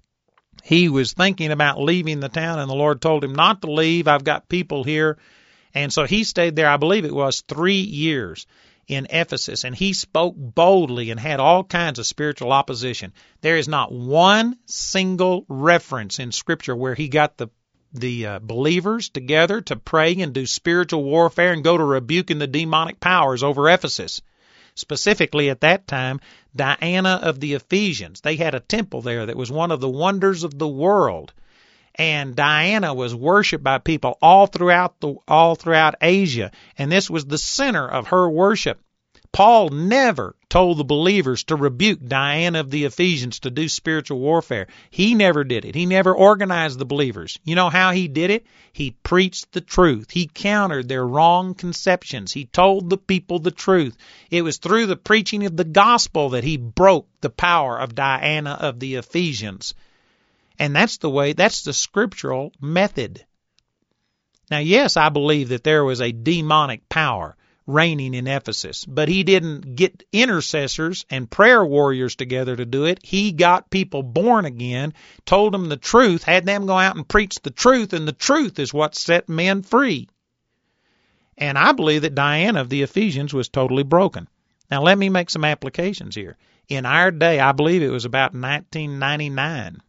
he was thinking about leaving the town, and the Lord told him not to leave. I've got people here. And so he stayed there, I believe it was three years in Ephesus, and he spoke boldly and had all kinds of spiritual opposition. There is not one single reference in Scripture where he got the the uh, believers together to pray and do spiritual warfare and go to rebuking the demonic powers over Ephesus. Specifically at that time, Diana of the Ephesians. They had a temple there that was one of the wonders of the world. And Diana was worshipped by people all throughout the all throughout Asia, and this was the center of her worship. Paul never told the believers to rebuke Diana of the Ephesians to do spiritual warfare. He never did it. He never organized the believers. You know how he did it? He preached the truth. He countered their wrong conceptions. He told the people the truth. It was through the preaching of the gospel that he broke the power of Diana of the Ephesians. And that's the way, that's the scriptural method. Now, yes, I believe that there was a demonic power reigning in Ephesus, but he didn't get intercessors and prayer warriors together to do it. He got people born again, told them the truth, had them go out and preach the truth, and the truth is what set men free. And I believe that Diana of the Ephesians was totally broken. Now, let me make some applications here. In our day, I believe it was about nineteen ninety-nine,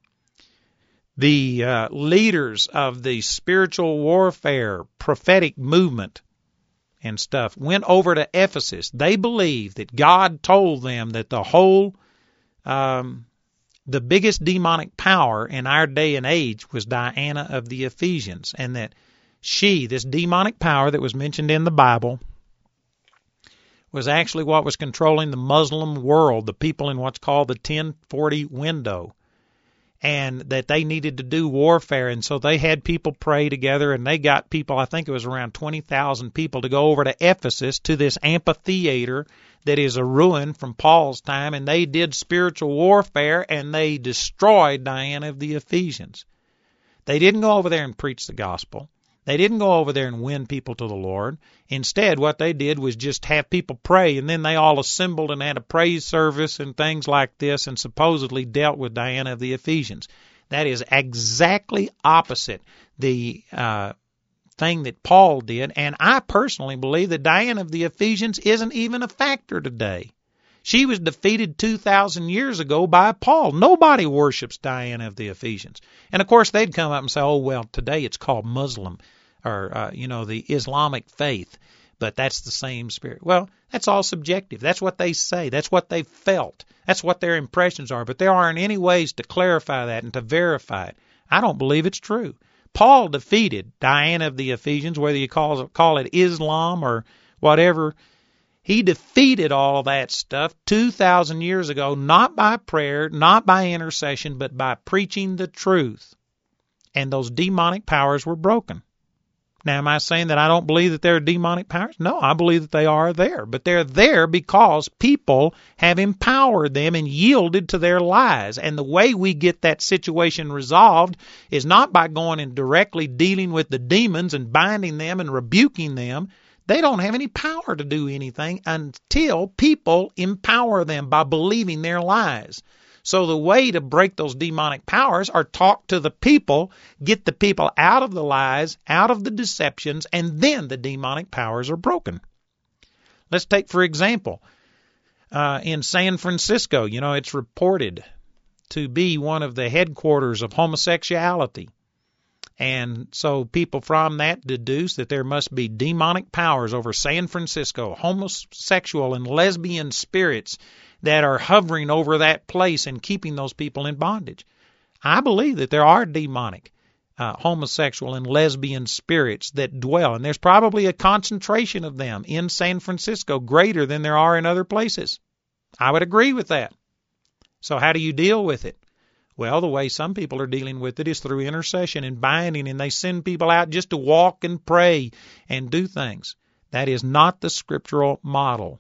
the uh, leaders of the spiritual warfare prophetic movement, and stuff, went over to Ephesus. They believed that God told them that the whole, um, the biggest demonic power in our day and age was Diana of the Ephesians, and that she, this demonic power that was mentioned in the Bible, was actually what was controlling the Muslim world, the people in what's called the ten forty window, and that they needed to do warfare. And so they had people pray together, and they got people, I think it was around twenty thousand people, to go over to Ephesus to this amphitheater that is a ruin from Paul's time, and they did spiritual warfare, and they destroyed Diana of the Ephesians. They didn't go over there and preach the gospel. They didn't go over there and win people to the Lord. Instead, what they did was just have people pray, and then they all assembled and had a praise service and things like this, and supposedly dealt with Diana of the Ephesians. That is exactly opposite the uh, thing that Paul did, and I personally believe that Diana of the Ephesians isn't even a factor today. She was defeated two thousand years ago by Paul. Nobody worships Diana of the Ephesians. And, of course, they'd come up and say, oh, well, today it's called Muslim, or, uh, you know, the Islamic faith, but that's the same spirit. Well, that's all subjective. That's what they say. That's what they felt. That's what their impressions are. But there aren't any ways to clarify that and to verify it. I don't believe it's true. Paul defeated Diana of the Ephesians, whether you call, call it Islam or whatever. He defeated all that stuff two thousand years ago, not by prayer, not by intercession, but by preaching the truth. And those demonic powers were broken. Now, am I saying that I don't believe that there are demonic powers? No, I believe that they are there. But they're there because people have empowered them and yielded to their lies. And the way we get that situation resolved is not by going and directly dealing with the demons and binding them and rebuking them. They don't have any power to do anything until people empower them by believing their lies. So the way to break those demonic powers are talk to the people, get the people out of the lies, out of the deceptions, and then the demonic powers are broken. Let's take, for example, uh, in San Francisco, you know, it's reported to be one of the headquarters of homosexuality. And so people from that deduce that there must be demonic powers over San Francisco, homosexual and lesbian spirits that are hovering over that place and keeping those people in bondage. I believe that there are demonic uh, homosexual and lesbian spirits that dwell, and there's probably a concentration of them in San Francisco greater than there are in other places. I would agree with that. So how do you deal with it? Well, the way some people are dealing with it is through intercession and binding, and they send people out just to walk and pray and do things. That is not the scriptural model.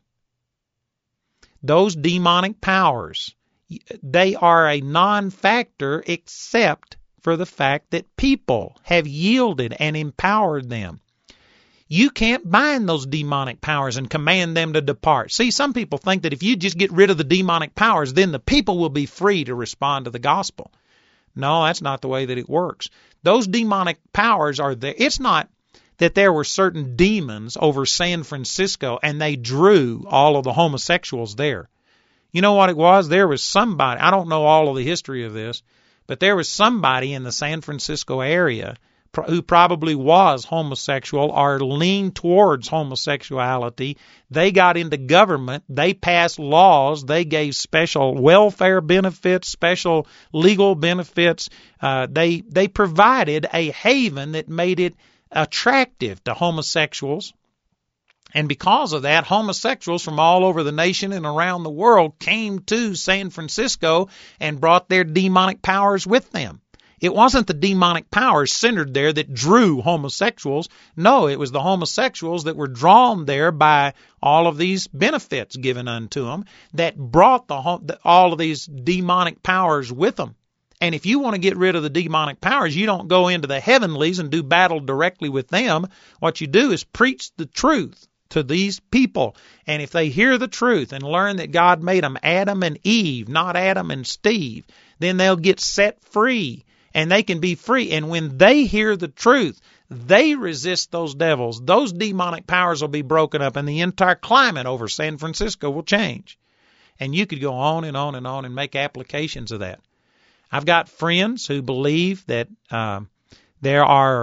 Those demonic powers, they are a non-factor except for the fact that people have yielded and empowered them. You can't bind those demonic powers and command them to depart. See, some people think that if you just get rid of the demonic powers, then the people will be free to respond to the gospel. No, that's not the way that it works. Those demonic powers are there. It's not that there were certain demons over San Francisco and they drew all of the homosexuals there. You know what it was? There was somebody, I don't know all of the history of this, but there was somebody in the San Francisco area who probably was homosexual or leaned towards homosexuality. They got into government. They passed laws. They gave special welfare benefits, special legal benefits. Uh, they they provided a haven that made it attractive to homosexuals. And because of that, homosexuals from all over the nation and around the world came to San Francisco and brought their demonic powers with them. It wasn't the demonic powers centered there that drew homosexuals. No, it was the homosexuals that were drawn there by all of these benefits given unto them that brought the all of these demonic powers with them. And if you want to get rid of the demonic powers, you don't go into the heavenlies and do battle directly with them. What you do is preach the truth to these people. And if they hear the truth and learn that God made them Adam and Eve, not Adam and Steve, then they'll get set free. And they can be free. And when they hear the truth, they resist those devils. Those demonic powers will be broken up, and the entire climate over San Francisco will change. And you could go on and on and on and make applications of that. I've got friends who believe that uh, there are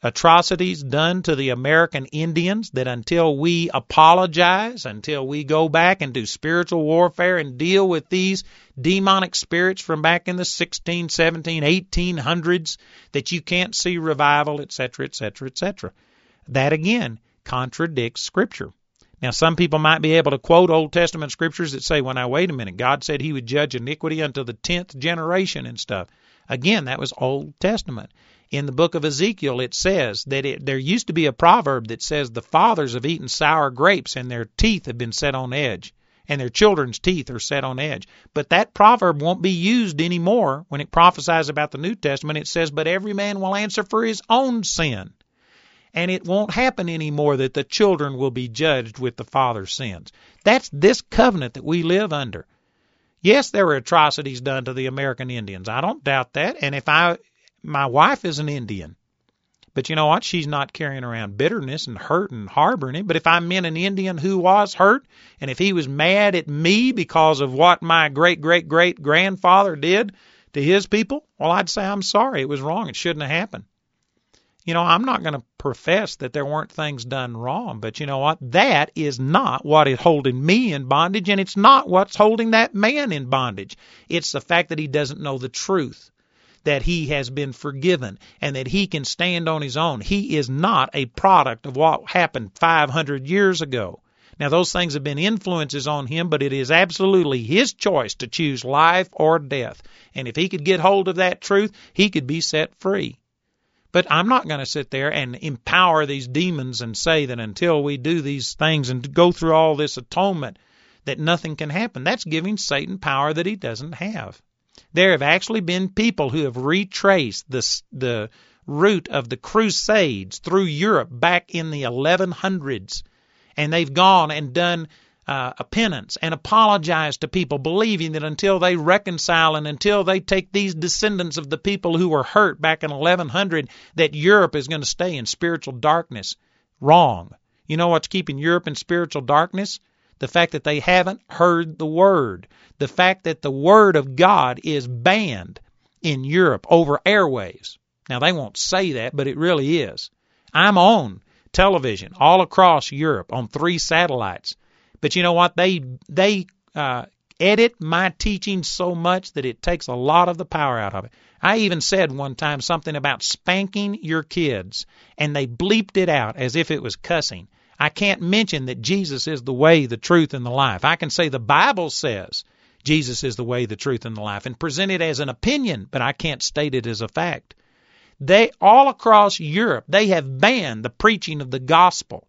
atrocities done to the American Indians, that until we apologize, until we go back and do spiritual warfare and deal with these demonic spirits from back in the sixteen, seventeen, eighteen hundreds, that you can't see revival, et cetera, et cetera, et cetera. That, again, contradicts Scripture. Now, some people might be able to quote Old Testament scriptures that say, well, now, wait a minute, God said he would judge iniquity unto the tenth generation and stuff. Again, that was Old Testament. In the book of Ezekiel, it says that it, there used to be a proverb that says the fathers have eaten sour grapes and their teeth have been set on edge, and their children's teeth are set on edge. But that proverb won't be used anymore when it prophesies about the New Testament. It says, but every man will answer for his own sin. And it won't happen anymore that the children will be judged with the father's sins. That's this covenant that we live under. Yes, there were atrocities done to the American Indians. I don't doubt that. And if I, my wife is an Indian, but you know what? She's not carrying around bitterness and hurt and harboring it. But if I met an Indian who was hurt, and if he was mad at me because of what my great-great-great-grandfather did to his people, well, I'd say, I'm sorry. It was wrong. It shouldn't have happened. You know, I'm not going to profess that there weren't things done wrong, but you know what? That is not what is holding me in bondage, and it's not what's holding that man in bondage. It's the fact that he doesn't know the truth, that he has been forgiven, and that he can stand on his own. He is not a product of what happened five hundred years ago. Now, those things have been influences on him, but it is absolutely his choice to choose life or death. And if he could get hold of that truth, he could be set free. But I'm not going to sit there and empower these demons and say that until we do these things and go through all this atonement that nothing can happen. That's giving Satan power that he doesn't have. There have actually been people who have retraced the, the route of the Crusades through Europe back in the eleven hundreds. And they've gone and done Uh, a penance and apologize to people, believing that until they reconcile and until they take these descendants of the people who were hurt back in eleven hundred, that Europe is going to stay in spiritual darkness. Wrong. You know what's keeping Europe in spiritual darkness? The fact that they haven't heard the Word. The fact that the Word of God is banned in Europe over airwaves. Now, they won't say that, but it really is. I'm on television all across Europe on three satellites. But you know what? They they uh, edit my teaching so much that it takes a lot of the power out of it. I even said one time something about spanking your kids, and they bleeped it out as if it was cussing. I can't mention that Jesus is the way, the truth, and the life. I can say the Bible says Jesus is the way, the truth, and the life, and present it as an opinion, but I can't state it as a fact. They all across Europe, they have banned the preaching of the gospel.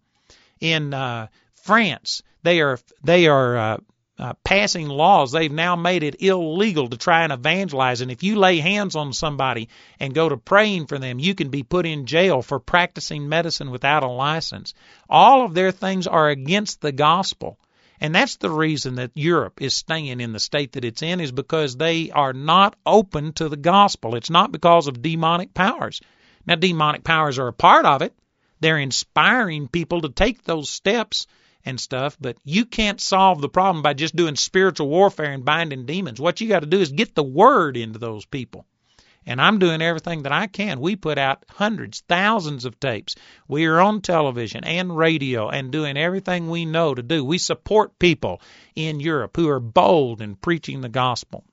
In uh, France, They are they are uh, uh, passing laws. They've now made it illegal to try and evangelize. And if you lay hands on somebody and go to praying for them, you can be put in jail for practicing medicine without a license. All of their things are against the gospel. And that's the reason that Europe is staying in the state that it's in, is because they are not open to the gospel. It's not because of demonic powers. Now, demonic powers are a part of it. They're inspiring people to take those steps and stuff, but you can't solve the problem by just doing spiritual warfare and binding demons. What you got to do is get the word into those people. And I'm doing everything that I can. We put out hundreds, thousands of tapes. We are on television and radio and doing everything we know to do. We support people in Europe who are bold in preaching the gospel.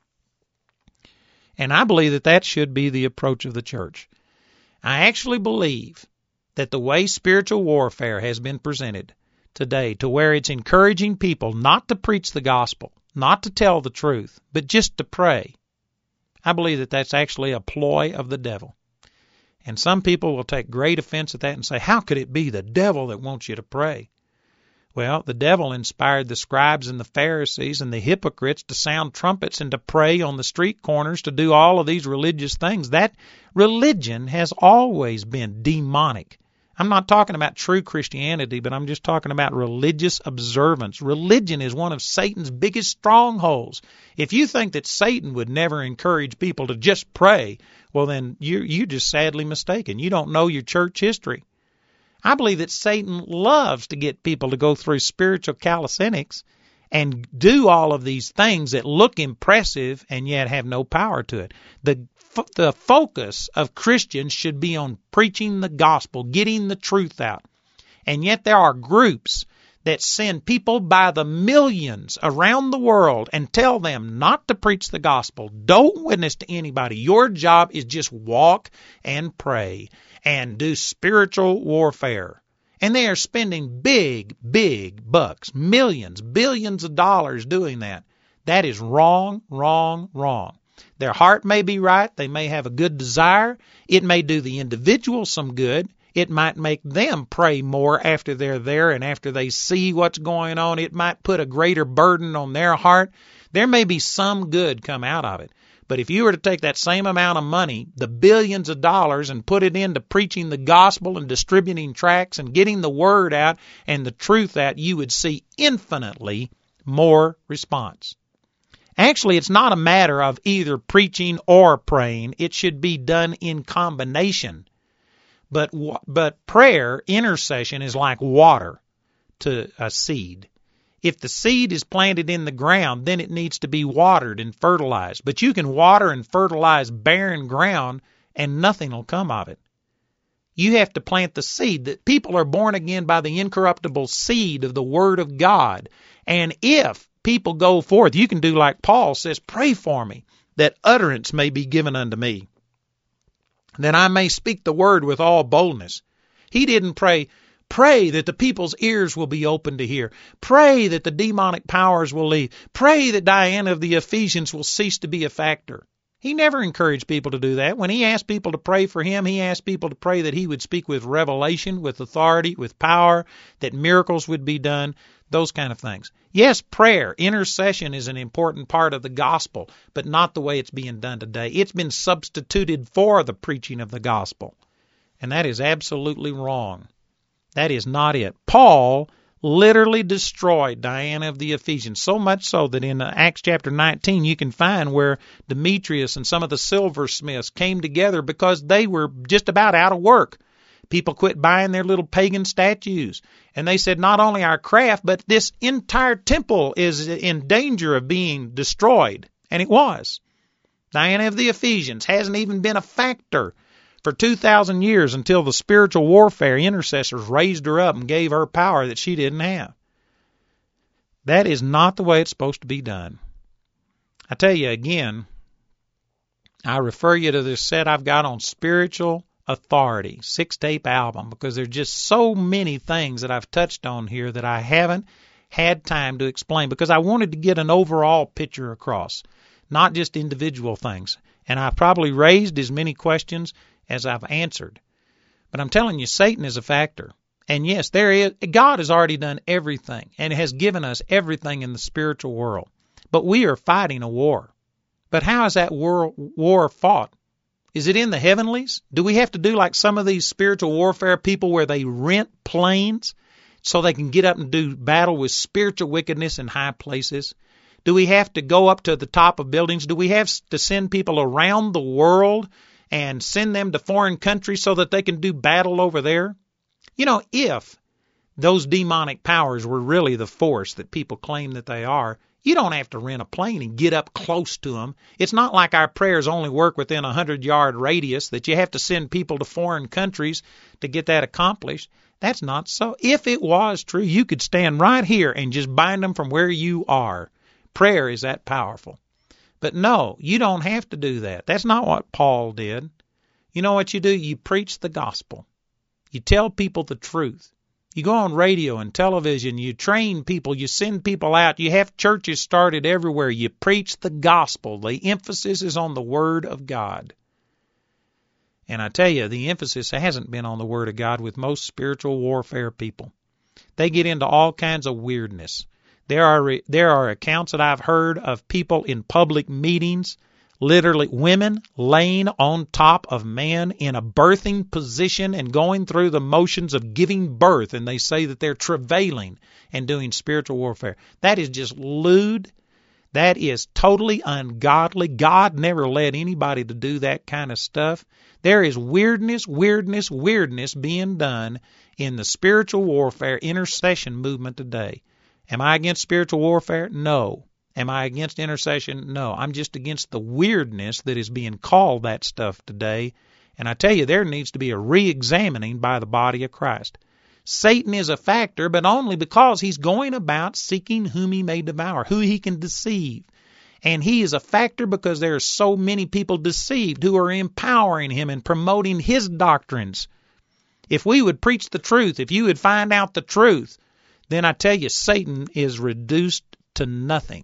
And I believe that that should be the approach of the church. I actually believe that the way spiritual warfare has been presented today, to where it's encouraging people not to preach the gospel, not to tell the truth, but just to pray, I believe that that's actually a ploy of the devil. And some people will take great offense at that and say, how could it be the devil that wants you to pray? Well, the devil inspired the scribes and the Pharisees and the hypocrites to sound trumpets and to pray on the street corners, to do all of these religious things. That religion has always been demonic. I'm not talking about true Christianity, but I'm just talking about religious observance. Religion is one of Satan's biggest strongholds. If you think that Satan would never encourage people to just pray, well, then you, you're just sadly mistaken. You don't know your church history. I believe that Satan loves to get people to go through spiritual calisthenics and do all of these things that look impressive and yet have no power to it. The the focus of Christians should be on preaching the gospel, getting the truth out. And yet there are groups that send people by the millions around the world and tell them not to preach the gospel. Don't witness to anybody. Your job is just walk and pray and do spiritual warfare. And they are spending big, big bucks, millions, billions of dollars doing that. That is wrong, wrong, wrong. Their heart may be right. They may have a good desire. It may do the individual some good. It might make them pray more after they're there and after they see what's going on. It might put a greater burden on their heart. There may be some good come out of it. But if you were to take that same amount of money, the billions of dollars, and put it into preaching the gospel and distributing tracts and getting the word out and the truth out, you would see infinitely more response. Actually, it's not a matter of either preaching or praying. It should be done in combination. But but prayer, intercession, is like water to a seed. If the seed is planted in the ground, then it needs to be watered and fertilized. But you can water and fertilize barren ground, and nothing will come of it. You have to plant the seed. That people are born again by the incorruptible seed of the Word of God. And if people go forth, you can do like Paul says, pray for me, that utterance may be given unto me, that I may speak the word with all boldness. He didn't pray, pray that the people's ears will be open to hear. Pray that the demonic powers will leave. Pray that Diana of the Ephesians will cease to be a factor. He never encouraged people to do that. When he asked people to pray for him, he asked people to pray that he would speak with revelation, with authority, with power, that miracles would be done, those kind of things. Yes, prayer, intercession is an important part of the gospel, but not the way it's being done today. It's been substituted for the preaching of the gospel, and that is absolutely wrong. That is not it. Paul literally destroyed Diana of the Ephesians, so much so that in Acts chapter nineteen you can find where Demetrius and some of the silversmiths came together because they were just about out of work. People quit buying their little pagan statues. And they said, not only our craft, but this entire temple is in danger of being destroyed. And it was. Diana of the Ephesians hasn't even been a factor for two thousand years until the spiritual warfare intercessors raised her up and gave her power that she didn't have. That is not the way it's supposed to be done. I tell you again, I refer you to this set I've got on spiritual authority, six-tape album, because there's just so many things that I've touched on here that I haven't had time to explain, because I wanted to get an overall picture across, not just individual things. And I've probably raised as many questions as I've answered. But I'm telling you, Satan is a factor. And yes, there is. God has already done everything and has given us everything in the spiritual world. But we are fighting a war. But how is that war, war fought? Is it in the heavenlies? Do we have to do like some of these spiritual warfare people where they rent planes so they can get up and do battle with spiritual wickedness in high places? Do we have to go up to the top of buildings? Do we have to send people around the world and send them to foreign countries so that they can do battle over there? You know, if those demonic powers were really the force that people claim that they are, you don't have to rent a plane and get up close to them. It's not like our prayers only work within a hundred-yard radius, that you have to send people to foreign countries to get that accomplished. That's not so. If it was true, you could stand right here and just bind them from where you are. Prayer is that powerful. But no, you don't have to do that. That's not what Paul did. You know what you do? You preach the gospel. You tell people the truth. You go on radio and television, you train people, you send people out, you have churches started everywhere, you preach the gospel. The emphasis is on the Word of God. And I tell you, the emphasis hasn't been on the Word of God with most spiritual warfare people. They get into all kinds of weirdness. There are there are accounts that I've heard of people in public meetings, literally women laying on top of men in a birthing position and going through the motions of giving birth, and they say that they're travailing and doing spiritual warfare. That is just lewd. That is totally ungodly. God never led anybody to do that kind of stuff. There is weirdness, weirdness, weirdness being done in the spiritual warfare intercession movement today. Am I against spiritual warfare? No. Am I against intercession? No, I'm just against the weirdness that is being called that stuff today. And I tell you, there needs to be a re-examining by the body of Christ. Satan is a factor, but only because he's going about seeking whom he may devour, who he can deceive. And he is a factor because there are so many people deceived who are empowering him and promoting his doctrines. If we would preach the truth, if you would find out the truth, then I tell you, Satan is reduced to nothing.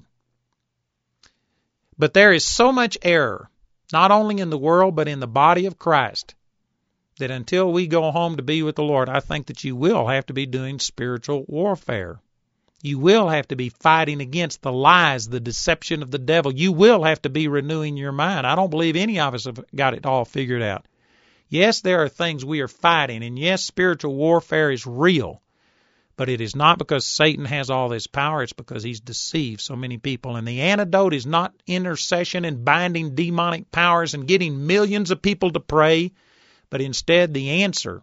But there is so much error, not only in the world, but in the body of Christ, that until we go home to be with the Lord, I think that you will have to be doing spiritual warfare. You will have to be fighting against the lies, the deception of the devil. You will have to be renewing your mind. I don't believe any of us have got it all figured out. Yes, there are things we are fighting, and yes, spiritual warfare is real. But it is not because Satan has all this power. It's because he's deceived so many people. And the antidote is not intercession and binding demonic powers and getting millions of people to pray, but instead the answer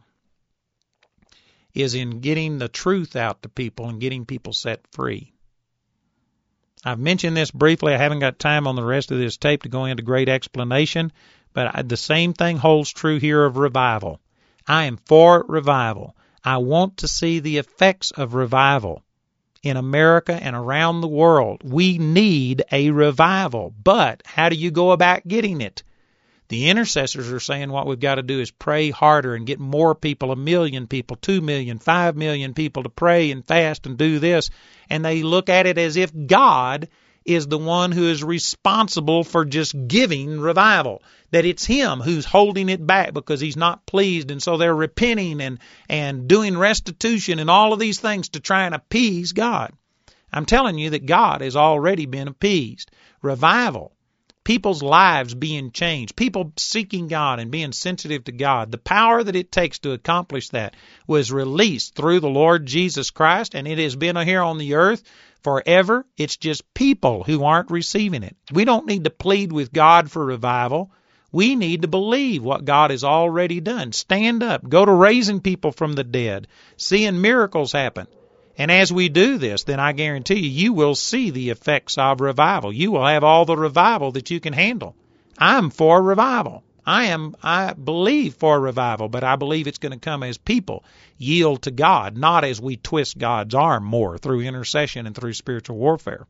is in getting the truth out to people and getting people set free. I've mentioned this briefly. I haven't got time on the rest of this tape to go into great explanation, but the same thing holds true here of revival. I am for revival. I want to see the effects of revival in America and around the world. We need a revival, but how do you go about getting it? The intercessors are saying what we've got to do is pray harder and get more people, a million people, two million, five million people to pray and fast and do this. And they look at it as if God is the one who is responsible for just giving revival, that it's him who's holding it back because he's not pleased, and so they're repenting and, and doing restitution and all of these things to try and appease God. I'm telling you that God has already been appeased. Revival, people's lives being changed, people seeking God and being sensitive to God, the power that it takes to accomplish that was released through the Lord Jesus Christ, and it has been here on the earth forever. It's just people who aren't receiving it. We don't need to plead with God for revival. We need to believe what God has already done. Stand up. Go to raising people from the dead, seeing miracles happen. And as we do this, then I guarantee you, you will see the effects of revival. You will have all the revival that you can handle. I'm for revival. I am, I believe for revival, but I believe it's going to come as people yield to God, not as we twist God's arm more through intercession and through spiritual warfare.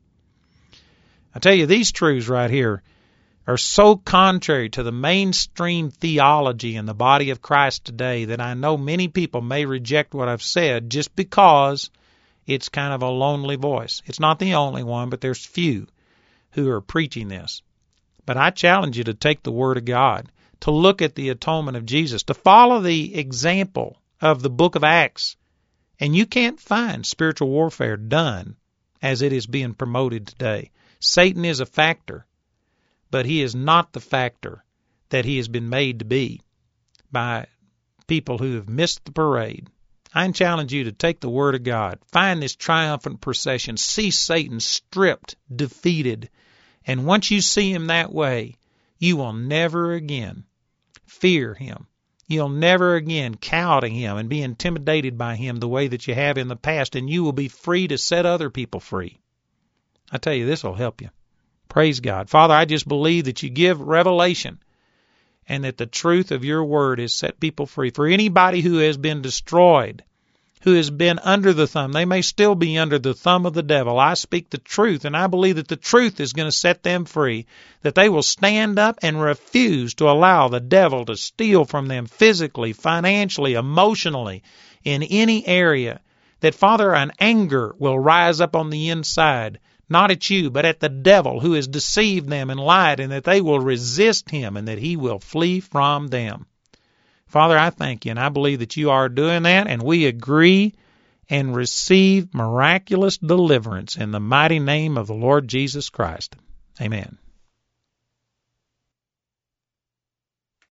I tell you, these truths right here are so contrary to the mainstream theology in the body of Christ today that I know many people may reject what I've said just because it's kind of a lonely voice. It's not the only one, but there's few who are preaching this. But I challenge you to take the Word of God, to look at the atonement of Jesus, to follow the example of the book of Acts. And you can't find spiritual warfare done as it is being promoted today. Satan is a factor, but he is not the factor that he has been made to be by people who have missed the parade. I challenge you to take the Word of God, find this triumphant procession, see Satan stripped, defeated, and once you see him that way, you will never again fear him. You'll never again cow to him and be intimidated by him the way that you have in the past, and you will be free to set other people free. I tell you, this will help you. Praise God. Father, I just believe that you give revelation and that the truth of your word has set people free. For anybody who has been destroyed, who has been under the thumb, they may still be under the thumb of the devil. I speak the truth, and I believe that the truth is going to set them free, that they will stand up and refuse to allow the devil to steal from them physically, financially, emotionally, in any area. That, Father, an anger will rise up on the inside, not at you, but at the devil who has deceived them and lied, and that they will resist him and that he will flee from them. Father, I thank you, and I believe that you are doing that, and we agree and receive miraculous deliverance in the mighty name of the Lord Jesus Christ. Amen.